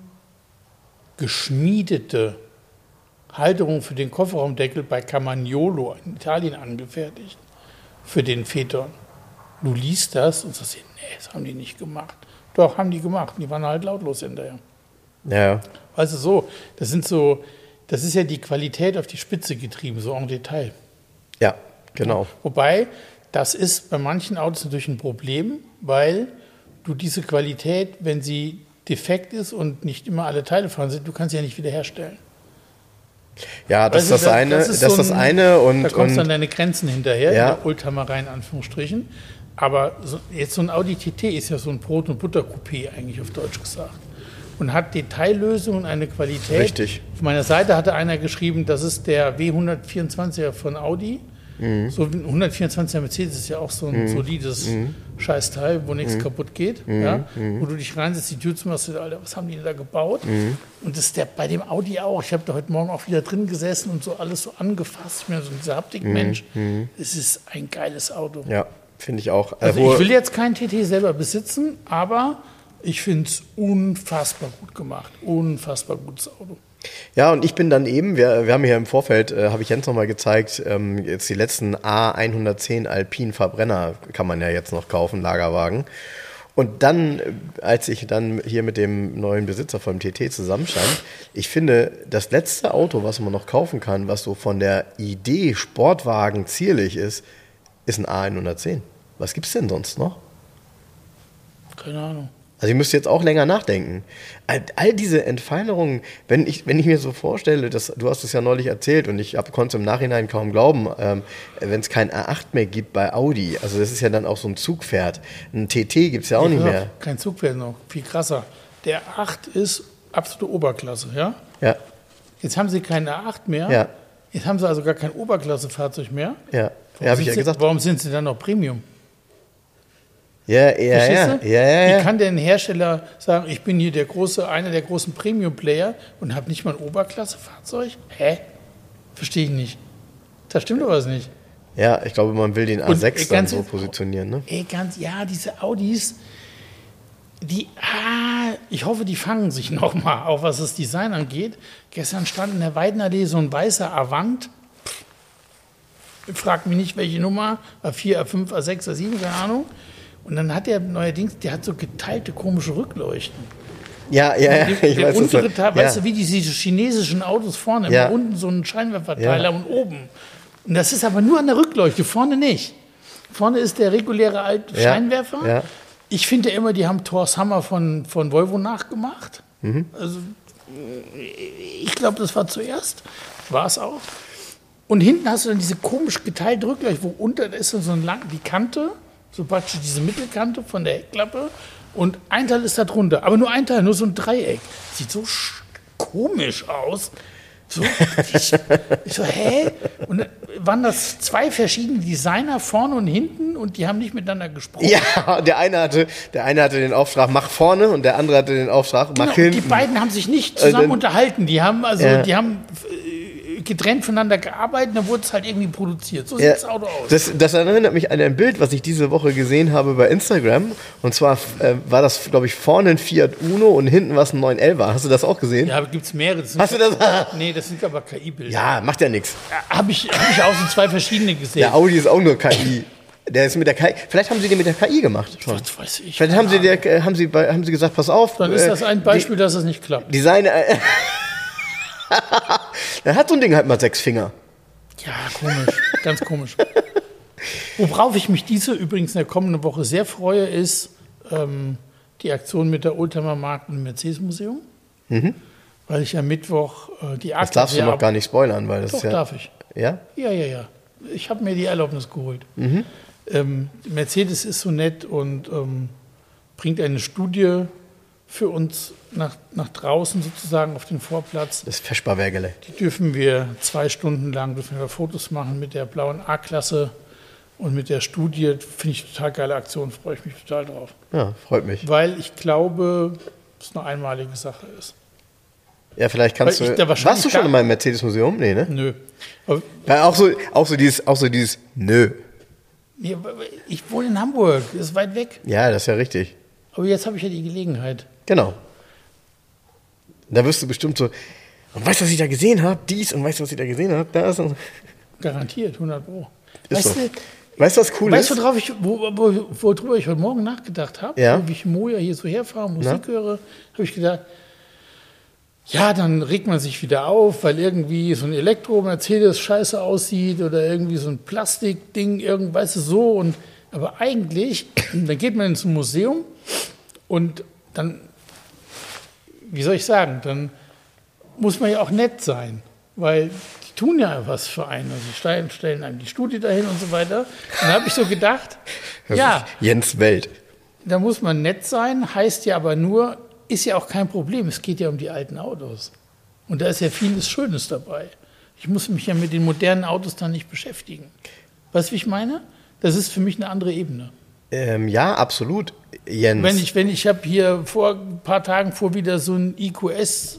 geschmiedete Halterung für den Kofferraumdeckel bei Camagnolo in Italien angefertigt. Für den Phaeton. Du liest das und sagst, nee, das haben die nicht gemacht. Doch, haben die gemacht. Die waren halt lautlos hinterher. Ja. Weißt du, das ist ja die Qualität auf die Spitze getrieben, so en Detail. Ja, genau. Wobei, das ist bei manchen Autos natürlich ein Problem, weil du diese Qualität, wenn sie defekt ist und nicht immer alle Teile fahren sind, du kannst sie ja nicht wiederherstellen. Ja, das ist das eine. Und da kommst du an deine Grenzen hinterher, ja. in der Oldtimerei in Anführungsstrichen. Aber jetzt so ein Audi TT ist ja so ein Brot- und Butter-Coupé eigentlich auf Deutsch gesagt. Und hat Detaillösungen, eine Qualität. Richtig. Auf meiner Seite hatte einer geschrieben, das ist der W124er von Audi. So ein 124er Mercedes ist ja auch so ein solides Scheißteil, wo nichts kaputt geht. Ja? Wo du dich reinsetzt, die Tür zumachst, Alter, was haben die denn da gebaut? Und das ist bei dem Audi auch. Ich habe da heute Morgen auch wieder drin gesessen und so alles so angefasst. Ich bin so dieser Haptikmensch. Es ist ein geiles Auto. Ja, finde ich auch. Also ich will jetzt kein TT selber besitzen, aber ich finde es unfassbar gut gemacht. Unfassbar gutes Auto. Ja, und ich bin dann eben, wir haben hier im Vorfeld, habe ich Jens nochmal gezeigt, jetzt die letzten A110 Alpine Verbrenner kann man ja jetzt noch kaufen, Lagerwagen. Und dann, als ich dann hier mit dem neuen Besitzer vom TT zusammenstand, ich finde, das letzte Auto, was man noch kaufen kann, was so von der Idee Sportwagen zierlich ist ein A110. Was gibt's denn sonst noch? Keine Ahnung. Also ich müsste jetzt auch länger nachdenken. All diese Entfeinerungen, wenn ich mir so vorstelle, du hast es ja neulich erzählt und ich konnte es im Nachhinein kaum glauben, wenn es kein A8 mehr gibt bei Audi, also das ist ja dann auch so ein Zugpferd. Ein TT gibt es ja auch nicht mehr. Kein Zugpferd noch, viel krasser. Der A8 ist absolute Oberklasse, ja? Ja. Jetzt haben sie keinen A8 mehr. Ja. Jetzt haben sie also gar kein Oberklasse-Fahrzeug mehr. Ja, habe ich ja gesagt. Warum sind sie dann noch Premium? Ja. Wie kann denn ein Hersteller sagen, ich bin hier einer der großen Premium-Player und habe nicht mal ein Oberklasse-Fahrzeug? Hä? Verstehe ich nicht. Da stimmt doch was nicht. Ja, ich glaube, man will den A6 dann so positionieren. Ne? Diese Audis, ich hoffe, die fangen sich noch mal, auch was das Design angeht. Gestern stand in der Weidenallee so ein weißer Avant. Frag mich nicht, welche Nummer, A4, A5, A6, A7, keine Ahnung. Und dann hat der neuerdings, der hat so geteilte komische Rückleuchten. Ja, der untere Teil, weißt du, wie diese chinesischen Autos vorne, immer unten so einen Scheinwerferteiler und oben. Und das ist aber nur an der Rückleuchte, vorne nicht. Vorne ist der reguläre Scheinwerfer. Ja. Ich finde ja immer, die haben Thor's Hammer von Volvo nachgemacht. Also ich glaube, das war zuerst. War es auch. Und hinten hast du dann diese komisch geteilte Rückleuchte, wo unter ist so die Kante, so praktisch diese Mittelkante von der Heckklappe. Und ein Teil ist da drunter. Aber nur ein Teil, nur so ein Dreieck. Sieht so komisch aus. So, ich so, hä? Und dann waren das zwei verschiedene Designer vorne und hinten und die haben nicht miteinander gesprochen. Ja, der eine hatte den Auftrag, mach vorne und der andere hatte den Auftrag, mach hinten. Die beiden haben sich nicht zusammen unterhalten. Die haben getrennt voneinander gearbeitet, dann wurde es halt irgendwie produziert. So sieht das Auto aus. Das erinnert mich an ein Bild, was ich diese Woche gesehen habe bei Instagram. Und zwar war das, glaube ich, vorne ein Fiat Uno und hinten war es ein 911. Hast du das auch gesehen? Ja, gibt es mehrere. Hast du das? Nee, das sind aber KI-Bilder. Ja, macht ja nichts. Hab ich auch so zwei verschiedene gesehen. Der Audi ist auch nur KI. Der ist mit der KI. Vielleicht haben sie den mit der KI gemacht. Schon. Was weiß ich. Vielleicht haben sie gesagt, pass auf. Dann ist das ein Beispiel, dass es nicht klappt. Design. Dann hat so ein Ding halt mal 6 Finger. Ja, komisch. Ganz komisch. Worauf ich mich übrigens in der kommenden Woche sehr freue, ist die Aktion mit der Oldtimer Markt und dem Mercedes-Museum. Weil ich am Mittwoch die Akte. Das darfst du noch gar nicht spoilern, weil das Doch, ist ja. Darf ich. Ja? Ja. Ich habe mir die Erlaubnis geholt. Mercedes ist so nett und bringt eine Studie für uns nach draußen sozusagen auf den Vorplatz. Das Feschbarwergele. Die dürfen wir 2 Stunden lang Fotos machen mit der blauen A-Klasse und mit der Studie. Finde ich total geile Aktion, freue ich mich total drauf. Ja, freut mich. Weil ich glaube, dass es eine einmalige Sache ist. Ja, vielleicht kannst du. Warst du schon in meinem Mercedes-Museum? Nee, ne? Nö. Aber weil auch so dieses Nö. Ja, ich wohne in Hamburg, das ist weit weg. Ja, das ist ja richtig. Aber jetzt habe ich ja die Gelegenheit. Genau. Da wirst du bestimmt so, und weißt du, was ich da gesehen habe? Dies und weißt du, was ich da gesehen habe? Da ist Garantiert, 100 Pro. Weißt du, was cool ist? Weißt du, worüber ich heute Morgen nachgedacht habe? Ja. Wie ich Moja hier so herfahre, Musik höre, habe ich gedacht, ja, dann regt man sich wieder auf, weil irgendwie so ein Elektro-Mercedes scheiße aussieht oder irgendwie so ein Plastikding, weißt du, so. Aber eigentlich, dann geht man ins Museum und dann, wie soll ich sagen, dann muss man ja auch nett sein, weil die tun ja was für einen. Also die stellen einem die Studie dahin und so weiter. Und dann habe ich so gedacht, ja, Jens Welt. Da muss man nett sein, heißt ja aber nur, ist ja auch kein Problem. Es geht ja um die alten Autos. Und da ist ja vieles Schönes dabei. Ich muss mich ja mit den modernen Autos dann nicht beschäftigen. Weißt du, wie ich meine? Das ist für mich eine andere Ebene. Ja, absolut, Jens. Ich habe hier vor ein paar Tagen wieder so ein IQS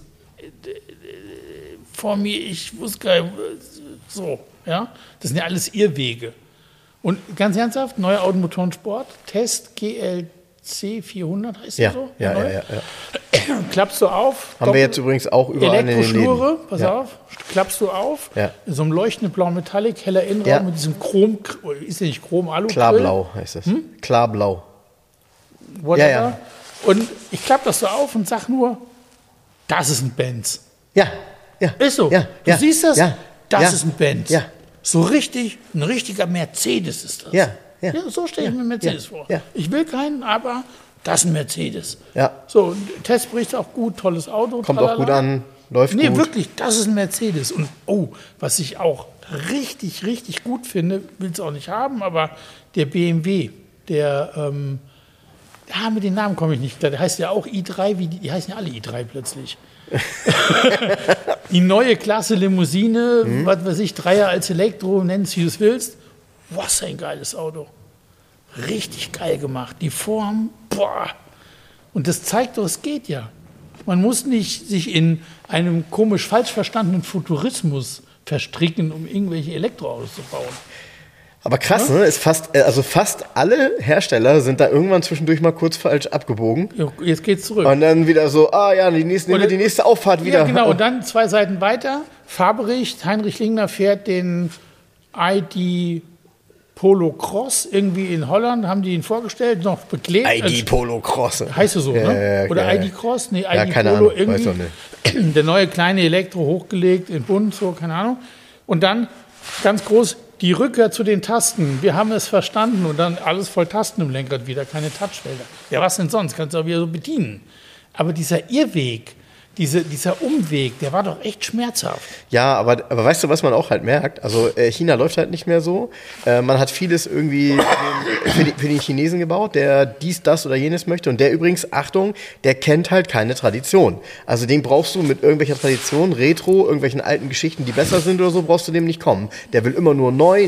vor mir, ich wusste gar nicht, so, ja. Das sind ja alles Irrwege. Und ganz ernsthaft, neue Automotoren-Sport, Test GLC 400 heißt der so? Ja. Klappst du auf. Haben wir jetzt übrigens auch überall in den Läden. Elektroschnurre, pass auf, klappst du auf. Ja. In so einem leuchtenden blauen Metallic, heller Innenraum mit diesem Chrom, ist ja nicht Chrom, Alu. Klar-blau heißt das. Klar-blau. Whatever. Ja. Und ich klappe das so auf und sag nur, das ist ein Benz. Ja. Ist so. Ja. Du siehst das? Ja. Das ist ein Benz. Ja. So richtig, ein richtiger Mercedes ist das. Ja. So stelle ich mir Mercedes vor. Ja. Ich will keinen, aber das ist ein Mercedes. Ja. So, Testbericht auch gut, tolles Auto. Kommt auch gut an, läuft gut. Nee, wirklich, das ist ein Mercedes. Und was ich auch richtig, richtig gut finde, will es auch nicht haben, aber der BMW, der, mit den Namen komme ich nicht klar, der heißt ja auch i3, die heißen ja alle i3 plötzlich. Die neue Klasse Limousine, was weiß ich, 3er als Elektro, nenn's wie du es willst. Was ein geiles Auto. Richtig geil gemacht. Die Form, boah. Und das zeigt doch, es geht ja. Man muss nicht sich in einem komisch falsch verstandenen Futurismus verstricken, um irgendwelche Elektroautos zu bauen. Aber krass, ne? Ist fast alle Hersteller sind da irgendwann zwischendurch mal kurz falsch abgebogen. Ja, jetzt geht's zurück. Und dann wieder so, die nächste Auffahrt wieder. Ja, genau. Und dann 2 Seiten weiter, Fahrbericht, Heinrich Lingner fährt den ID Polo Cross irgendwie in Holland, haben die ihn vorgestellt, noch beklebt. ID Polo Cross. Heißt es so, ne? Oder ja. ID Cross? Nee, Ja, ID keine Polo Ahnung, irgendwie. weiß doch nicht. Der neue kleine Elektro hochgelegt in bunt, so, keine Ahnung. Und dann ganz groß die Rückkehr zu den Tasten. Wir haben es verstanden und dann alles voll Tasten im Lenkrad wieder, keine Touchfelder. Ja, was denn sonst? Kannst du auch wieder so bedienen. Aber dieser Irrweg, dieser Umweg, der war doch echt schmerzhaft. Ja, aber weißt du, was man auch halt merkt? Also China läuft halt nicht mehr so. Man hat vieles irgendwie für den Chinesen gebaut, der dies, das oder jenes möchte. Und der übrigens, Achtung, der kennt halt keine Tradition. Also den brauchst du mit irgendwelcher Tradition, Retro, irgendwelchen alten Geschichten, die besser sind oder so, brauchst du dem nicht kommen. Der will immer nur neu,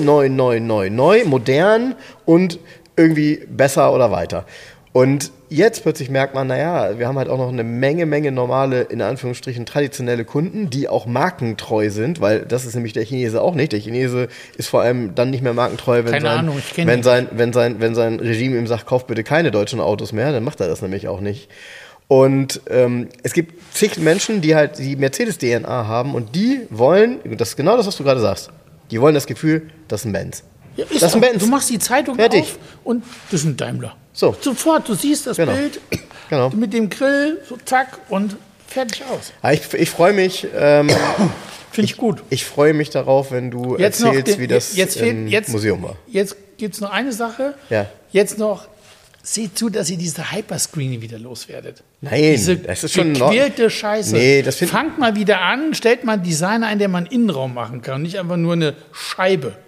modern und irgendwie besser oder weiter. Und jetzt plötzlich merkt man, naja, wir haben halt auch noch eine Menge normale, in Anführungsstrichen, traditionelle Kunden, die auch markentreu sind, weil das ist nämlich der Chinese auch nicht. Der Chinese ist vor allem dann nicht mehr markentreu, wenn sein Regime ihm sagt, kauf bitte keine deutschen Autos mehr, dann macht er das nämlich auch nicht. Und es gibt zig Menschen, die halt die Mercedes-DNA haben und die wollen, das ist genau das, was du gerade sagst, die wollen das Gefühl, das ist ein Benz. Ja, das ist ein Benz. Du machst die Zeitung fertig auf und das ist ein Daimler. So. Sofort, du siehst das Bild mit dem Grill, so zack und fertig aus. Ja, ich freue mich. Finde ich gut. Ich freue mich darauf, wenn du erzählst, wie das im Museum war. Jetzt gibt es noch eine Sache. Ja. Jetzt noch, seht zu, dass ihr diese Hyperscreening wieder loswerdet. Nein, das ist schon gequälte Scheiße. Nee, fangt mal wieder an, stellt mal einen Designer ein, der mal einen Innenraum machen kann und nicht einfach nur eine Scheibe.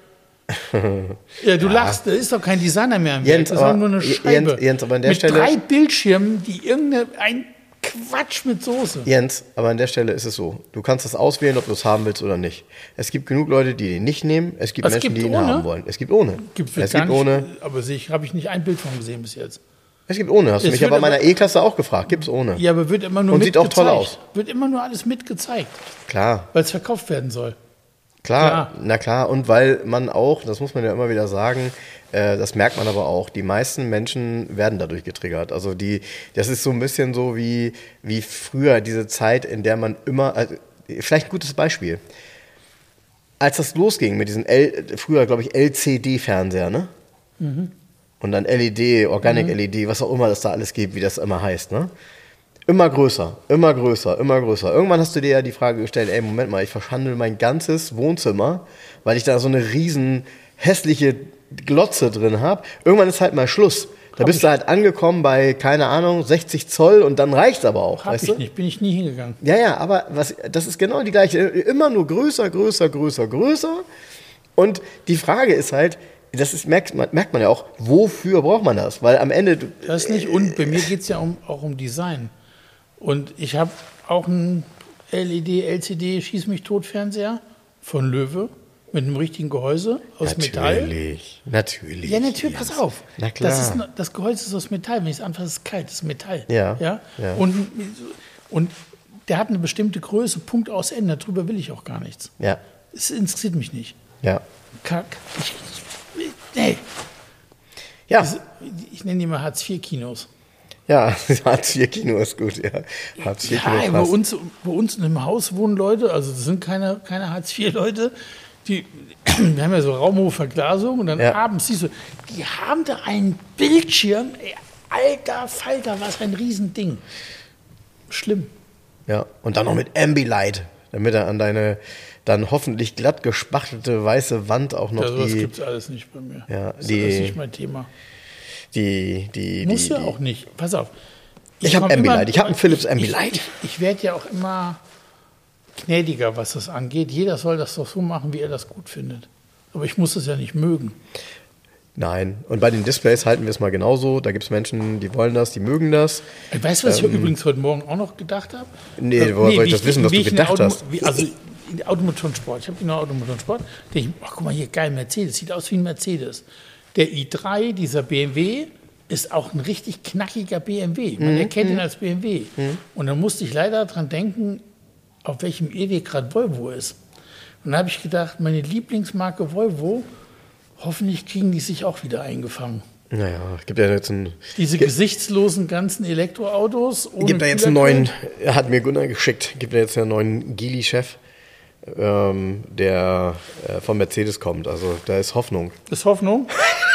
Ja, du lachst, da ist doch kein Designer mehr im Welt, das ist nur eine Scheibe. Jens, aber an der mit Stelle 3 Bildschirmen, die ein Quatsch mit Soße. Jens, aber an der Stelle ist es so, du kannst das auswählen, ob du es haben willst oder nicht. Es gibt genug Leute, die den nicht nehmen, es gibt Menschen, die ihn haben wollen. Es gibt ohne. Aber habe ich nicht ein Bild von gesehen bis jetzt. Es gibt ohne, hast du mich aber in meiner E-Klasse auch gefragt, gibt's ohne. Ja, aber wird immer nur und sieht auch toll aus. Wird immer nur alles mitgezeigt. Klar. Weil es verkauft werden soll. Klar, na klar, und weil man auch, das muss man ja immer wieder sagen, das merkt man aber auch, die meisten Menschen werden dadurch getriggert. Also das ist so ein bisschen so wie früher, diese Zeit, in der man immer, vielleicht ein gutes Beispiel, als das losging mit diesen früher, glaube ich, LCD-Fernseher, ne? Mhm. Und dann LED, Organic LED, was auch immer das da alles gibt, wie das immer heißt, ne? Immer größer. Irgendwann hast du dir ja die Frage gestellt, ey, Moment mal, ich verschandel mein ganzes Wohnzimmer, weil ich da so eine riesen hässliche Glotze drin habe. Irgendwann ist halt mal Schluss. Da bist du halt angekommen bei, keine Ahnung, 60 Zoll und dann reicht's aber auch, weißt du? Bin ich nie hingegangen. Ja, aber das ist genau die gleiche. Immer nur größer. Und die Frage ist halt, merkt man ja auch, wofür braucht man das? Weil am Ende... Das nicht, und bei mir geht es ja auch um Design. Und ich habe auch einen LED-LCD Schieß-mich-tot-Fernseher von Löwe mit einem richtigen Gehäuse aus Metall. Natürlich. Ja, natürlich, pass auf. Na klar. Das Gehäuse ist aus Metall. Wenn ich es anfasse, ist es kalt, das ist Metall. Ja. Und der hat eine bestimmte Größe, Punkt aus Ende. Darüber will ich auch gar nichts. Ja. Es interessiert mich nicht. Ja. Kack. Nee. Ja. Ich nenne die mal Hartz-IV-Kinos. Ja, Hartz-IV-Kino ist gut, ja. Hartz-IV-Kino passt. Bei uns in einem Haus wohnen Leute, also das sind keine Hartz-IV-Leute, wir haben ja so raumhohe Verglasung und dann abends siehst du, die haben da einen Bildschirm, ey, alter Falter, was ein Riesending. Schlimm. Ja, und dann noch mit Ambilight, damit er an deine dann hoffentlich glatt gespachtelte weiße Wand auch noch sowas gibt's alles nicht bei mir. Ja, das ist nicht mein Thema. Muss ja auch nicht. Pass auf. Ich habe Ambilight. Ich habe einen Philips Ambilight. Ich werde ja auch immer gnädiger, was das angeht. Jeder soll das doch so machen, wie er das gut findet. Aber ich muss es ja nicht mögen. Nein. Und bei den Displays halten wir es mal genauso. Da gibt es Menschen, die wollen das, die mögen das. Weißt du, was ich übrigens heute Morgen auch noch gedacht habe? Nee, woher soll ich das wissen, was du gedacht hast? Also Automotorensport. Ich habe genau Automotorensport. Denke ich, guck mal hier, geil, Mercedes. Sieht aus wie ein Mercedes. Der i3, dieser BMW, ist auch ein richtig knackiger BMW. Man erkennt ihn als BMW. Und dann musste ich leider daran denken, auf welchem Irrweg gerade Volvo ist. Und dann habe ich gedacht, meine Lieblingsmarke Volvo, hoffentlich kriegen die sich auch wieder eingefangen. Naja, es gibt ja jetzt diese gesichtslosen ganzen Elektroautos. Gibt da jetzt einen neuen, hat mir Gunnar geschickt, gibt da jetzt einen neuen Geely-Chef, der von Mercedes kommt. Also da ist Hoffnung. Ist Hoffnung?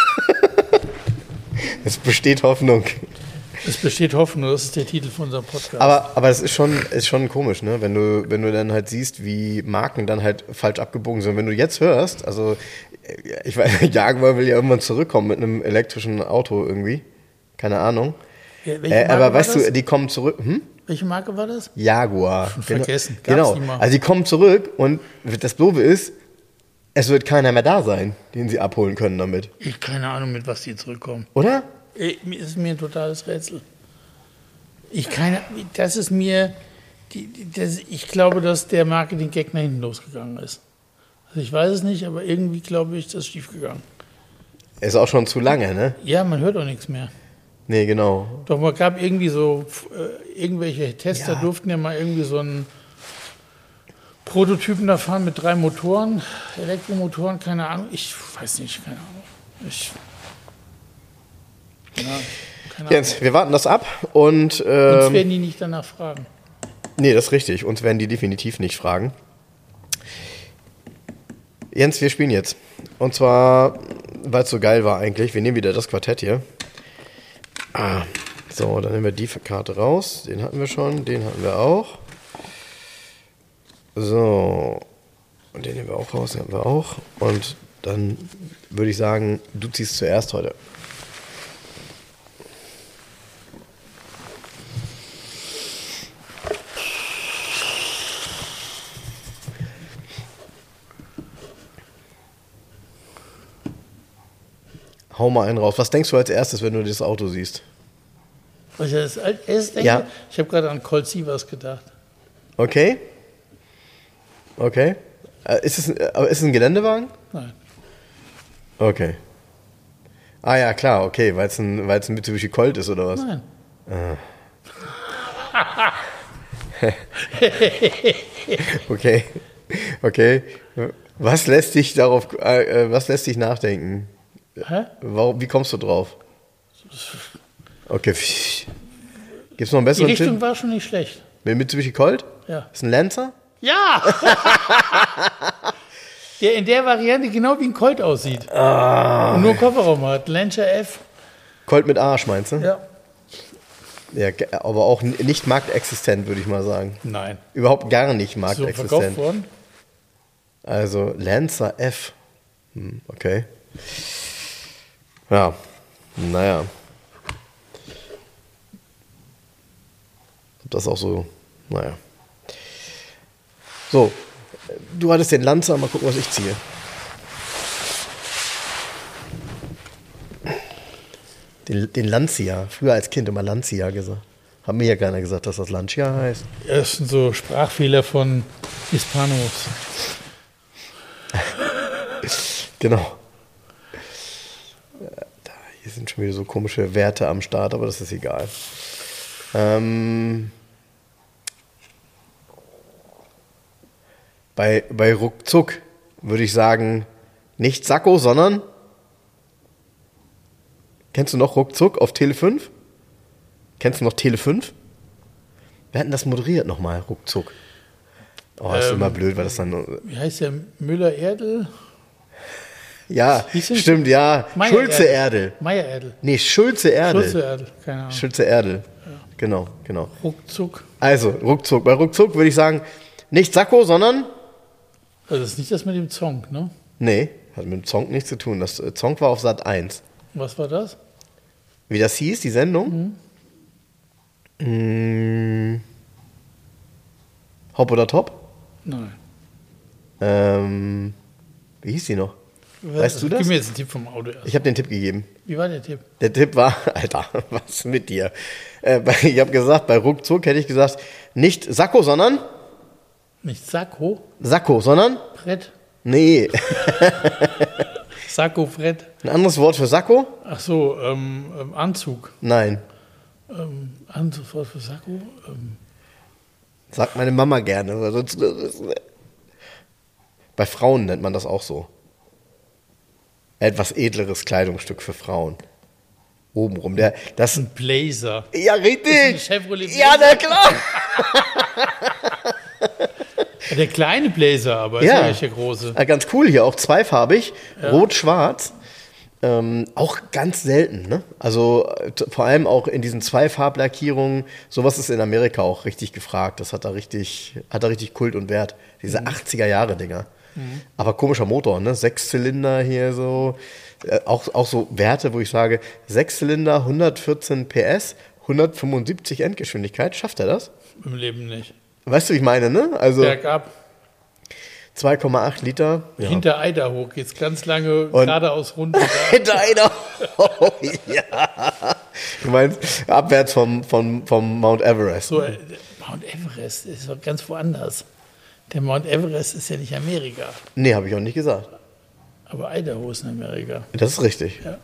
Es besteht Hoffnung. Es besteht Hoffnung, das ist der Titel von unserem Podcast. Aber es ist schon komisch, ne? Wenn du dann halt siehst, wie Marken dann halt falsch abgebogen sind. Wenn du jetzt hörst, also Ich weiß, Jaguar will ja irgendwann zurückkommen mit einem elektrischen Auto irgendwie. Keine Ahnung. Ja, welche Marke Aber war weißt das? du, die kommen zurück. Welche Marke war das? Jaguar. Vergessen. Gab's Genau. nie mal. Also die kommen zurück und das Doofe ist, es wird keiner mehr da sein, den sie abholen können damit. Ich keine Ahnung, mit was die zurückkommen. Oder? Ist mir ein totales Rätsel. Das ist mir, ich glaube, dass der Marketing-Gag nach hinten losgegangen ist. Also ich weiß es nicht, aber irgendwie glaube ich, das ist schiefgegangen. Ist auch schon zu lange, ne? Ja, man hört auch nichts mehr. Nee, genau. Doch man gab irgendwie so, irgendwelche Tester Ja. durften ja mal irgendwie so einen Prototypen da fahren mit 3 Motoren, Elektromotoren, keine Ahnung. Ich weiß nicht, keine Ahnung. Keine Ahnung. Jens, wir warten das ab und Uns werden die nicht danach fragen. nee, das ist richtig. Uns werden die definitiv nicht fragen. Jens, wir spielen jetzt. Und zwar, weil es so geil war eigentlich. Wir nehmen wieder das Quartett hier. So, dann nehmen wir die Karte raus. Den hatten wir schon, den hatten wir auch. So. Und den nehmen wir auch raus, den haben wir auch. Und dann würde ich sagen, du ziehst zuerst heute. Hau mal einen raus. Was denkst du als erstes, wenn du das Auto siehst? Was ich als erstes denke, Ja. ich habe gerade an Colt Sievers gedacht. Okay. Okay. Ist es ein Geländewagen? Nein. Okay. Ah ja, klar, okay, weil es ein Mitsubishi Colt ist oder was? Nein. Okay. Okay. Was lässt dich nachdenken? Hä? Wie kommst du drauf? Okay. Gibt's noch einen Die besseren Richtung Tipp? war schon nicht schlecht. Mit Mitsubishi Colt? Ja. Ist ein Lancer? Ja! Der in der Variante genau wie ein Colt aussieht. Und nur Kofferraum hat. Lancia F. Colt mit Arsch, meinst du? Ja. Ja, aber auch nicht marktexistent, würde ich mal sagen. Nein. Überhaupt gar nicht So marktexistent. verkauft worden? Also Lancer F. Okay. Ja, naja. Ob das auch so, naja. So, du hattest den Lancer, mal gucken, was ich ziehe. Den Lancia, früher als Kind immer Lancia gesagt. Haben mir ja keiner gesagt, dass das Lancia heißt. Das sind so Sprachfehler von Hispanos. Genau. Hier sind schon wieder so komische Werte am Start, aber das ist egal. Bei Ruckzuck würde ich sagen, nicht Sakko, sondern kennst du noch Ruckzuck auf Tele 5? Kennst du noch Tele 5? Wir hatten das moderiert nochmal, Ruckzuck. Oh, ist immer blöd, weil das dann... Wie heißt der? Müller-Erdl? Ja, Hieß es? stimmt, ja. Meier Schulze-Erdl. Meier-Erdl. Nee, Schulze-Erdl. Schulze-Erdl, keine Ahnung. Schulze-Erdl. Genau. Ruckzuck. Also, Ruckzuck. Bei Ruckzuck würde ich sagen, nicht Sakko, sondern... Also das ist nicht das mit dem Zong, ne? Nee, hat mit dem Zonk nichts zu tun. Das Zonk war auf Sat 1. Was war das? Wie das hieß, die Sendung? Hop oder Top? Nein. Wie hieß die noch? Weißt du das? Gib mir jetzt einen Tipp vom Auto erst. Ich habe den Tipp gegeben. Wie war der Tipp? Der Tipp war, Alter, was ist mit dir? Ich habe gesagt, bei Ruckzuck hätte ich gesagt, nicht Sakko, sondern Nicht Sakko, Sakko, sondern Brett. nee, Sakko, Brett. ein anderes Wort für Sakko? Ach so, Anzug. Nein, Anzug, Wort für Sakko? sagt meine Mama gerne. Weil sonst, bei Frauen nennt man das auch so. Etwas edleres Kleidungsstück für Frauen. Obenrum. Das Ein Blazer. ja, richtig. Ist ein Chevrolet Ja, na klar. Der kleine Blazer, aber ist ja nicht der große. Ganz cool hier, auch zweifarbig. Rot-Schwarz. Auch ganz selten, ne? Also vor allem auch in diesen Zweifarblackierungen. Sowas ist in Amerika auch richtig gefragt. Das hat da richtig Kult und Wert. Diese 80er-Jahre-Dinger. Aber komischer Motor, ne? 6 Zylinder hier so. Auch so Werte, wo ich sage, 6 Zylinder, 114 PS, 175 Endgeschwindigkeit. Schafft er das? Im Leben nicht. Weißt du, wie ich meine, ne? Also Bergab. 2,8 Liter. Ja. Hinter Idaho geht's ganz lange geradeaus runter. Hinter Idaho, ja. Du meinst abwärts vom Mount Everest. So, Mount Everest ist doch ganz woanders. Der Mount Everest ist ja nicht Amerika. Nee, habe ich auch nicht gesagt. Aber Idaho ist in Amerika. Das ist richtig. Ja.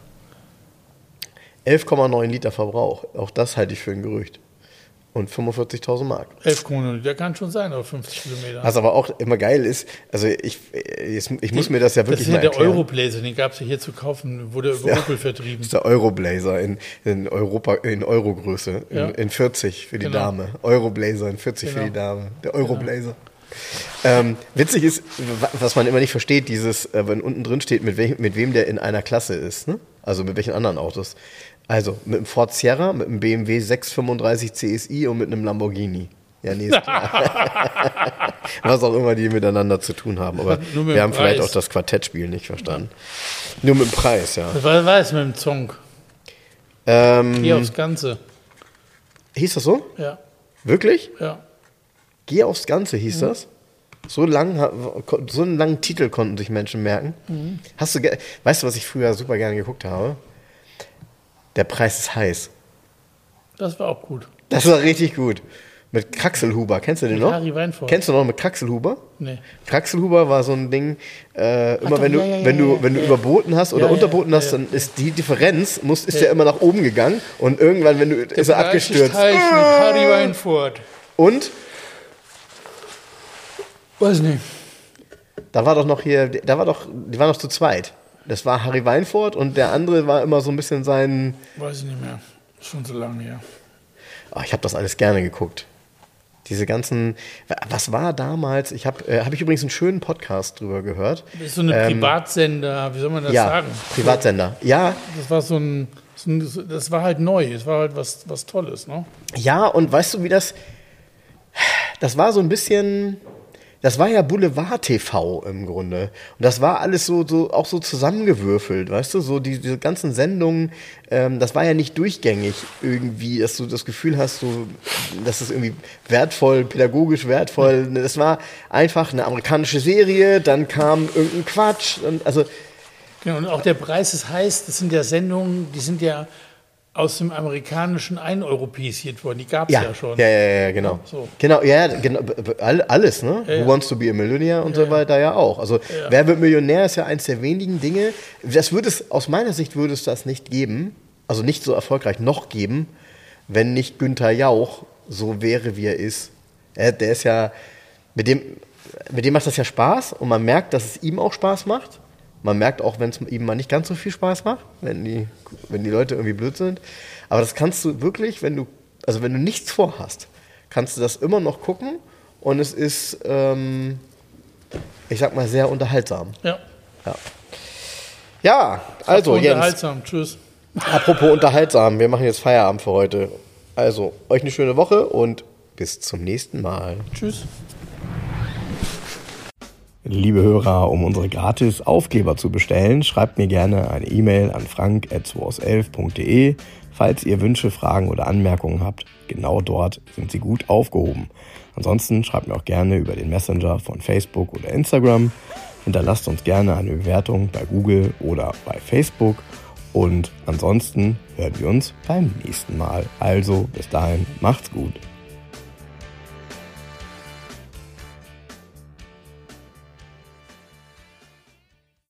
11,9 Liter Verbrauch. Auch das halte ich für ein Gerücht. Und 45.000 Mark. 11 Kronen, der kann schon sein, auf 50 Kilometer. Was aber auch immer geil ist, also ich muss mir das ja wirklich mal erklären. Das ist ja der Euroblazer, den gab es ja hier zu kaufen, wurde über Opel vertrieben. Das ist der Euroblazer in Europa, in Eurogröße, in 40 für die Dame. Euroblazer in 40 für die Dame. Der Euroblazer. Witzig ist, was man immer nicht versteht, dieses, wenn unten drin steht, mit wem der in einer Klasse ist, ne? Also mit welchen anderen Autos. Also mit einem Ford Sierra, mit einem BMW 635 CSI und mit einem Lamborghini. Ja, nee, ist klar. Was auch immer die miteinander zu tun haben. Aber wir haben vielleicht auch das Quartettspiel nicht verstanden. Nur mit dem Preis, ja. Was war es mit dem Song? Geh aufs Ganze. Hieß das so? Ja. Wirklich? Ja. Geh aufs Ganze hieß das? So einen langen Titel konnten sich Menschen merken. Weißt du, was ich früher super gerne geguckt habe? Der Preis ist heiß. Das war auch gut. Das war richtig gut. Mit Kraxelhuber. Kennst du den noch? Harry Weinfurt. Kennst du noch mit Kraxelhuber? Nee. Kraxelhuber war so ein Ding, wenn du überboten hast oder unterboten hast, dann ist die Differenz, ist ja immer nach oben gegangen und irgendwann, ist er abgestürzt. Mit Harry Weinfurt. Und? Weiß nicht. Die waren noch zu zweit. Das war Harry Weinfurt und der andere war immer so ein bisschen sein... Weiß ich nicht mehr. Schon so lange her. Oh, ich habe das alles gerne geguckt. Diese ganzen... Was war damals? Hab ich übrigens einen schönen Podcast drüber gehört. Das ist so eine Privatsender, wie soll man das sagen? Privatsender, ja. Das war das war halt neu. Es war halt was Tolles, ne? Ja, und weißt du, wie das war so ein bisschen... Das war ja Boulevard-TV im Grunde. Und das war alles so auch so zusammengewürfelt, weißt du? So diese ganzen Sendungen, das war ja nicht durchgängig irgendwie, dass du das Gefühl hast, dass es irgendwie wertvoll, pädagogisch wertvoll. Das war einfach eine amerikanische Serie, dann kam irgendein Quatsch. Genau, und auch der Preis ist heiß, das sind ja Sendungen, die sind ja aus dem Amerikanischen eineuropäisiert worden. Die gab es ja schon. Ja, genau. Ja, so. Genau, alles, ne? Ja. Who Wants to be a Millionaire und so weiter ja auch. Also, Wer wird Millionär ist ja eins der wenigen Dinge. Aus meiner Sicht würde es das nicht geben, also nicht so erfolgreich noch geben, wenn nicht Günther Jauch so wäre, wie er ist. Der ist ja, mit dem macht das ja Spaß und man merkt, dass es ihm auch Spaß macht. Man merkt auch, wenn es ihm mal nicht ganz so viel Spaß macht, wenn die Leute irgendwie blöd sind. Aber das kannst du wirklich, wenn du nichts vorhast, kannst du das immer noch gucken und es ist, ich sag mal, sehr unterhaltsam. Ja, also Jens. Unterhaltsam, tschüss. Apropos unterhaltsam, wir machen jetzt Feierabend für heute. Also, euch eine schöne Woche und bis zum nächsten Mal. Tschüss. Liebe Hörer, um unsere gratis Aufkleber zu bestellen, schreibt mir gerne eine E-Mail an frank@2aus11.de. Falls ihr Wünsche, Fragen oder Anmerkungen habt, genau dort sind sie gut aufgehoben. Ansonsten schreibt mir auch gerne über den Messenger von Facebook oder Instagram. Hinterlasst uns gerne eine Bewertung bei Google oder bei Facebook. Und ansonsten hören wir uns beim nächsten Mal. Also bis dahin, macht's gut.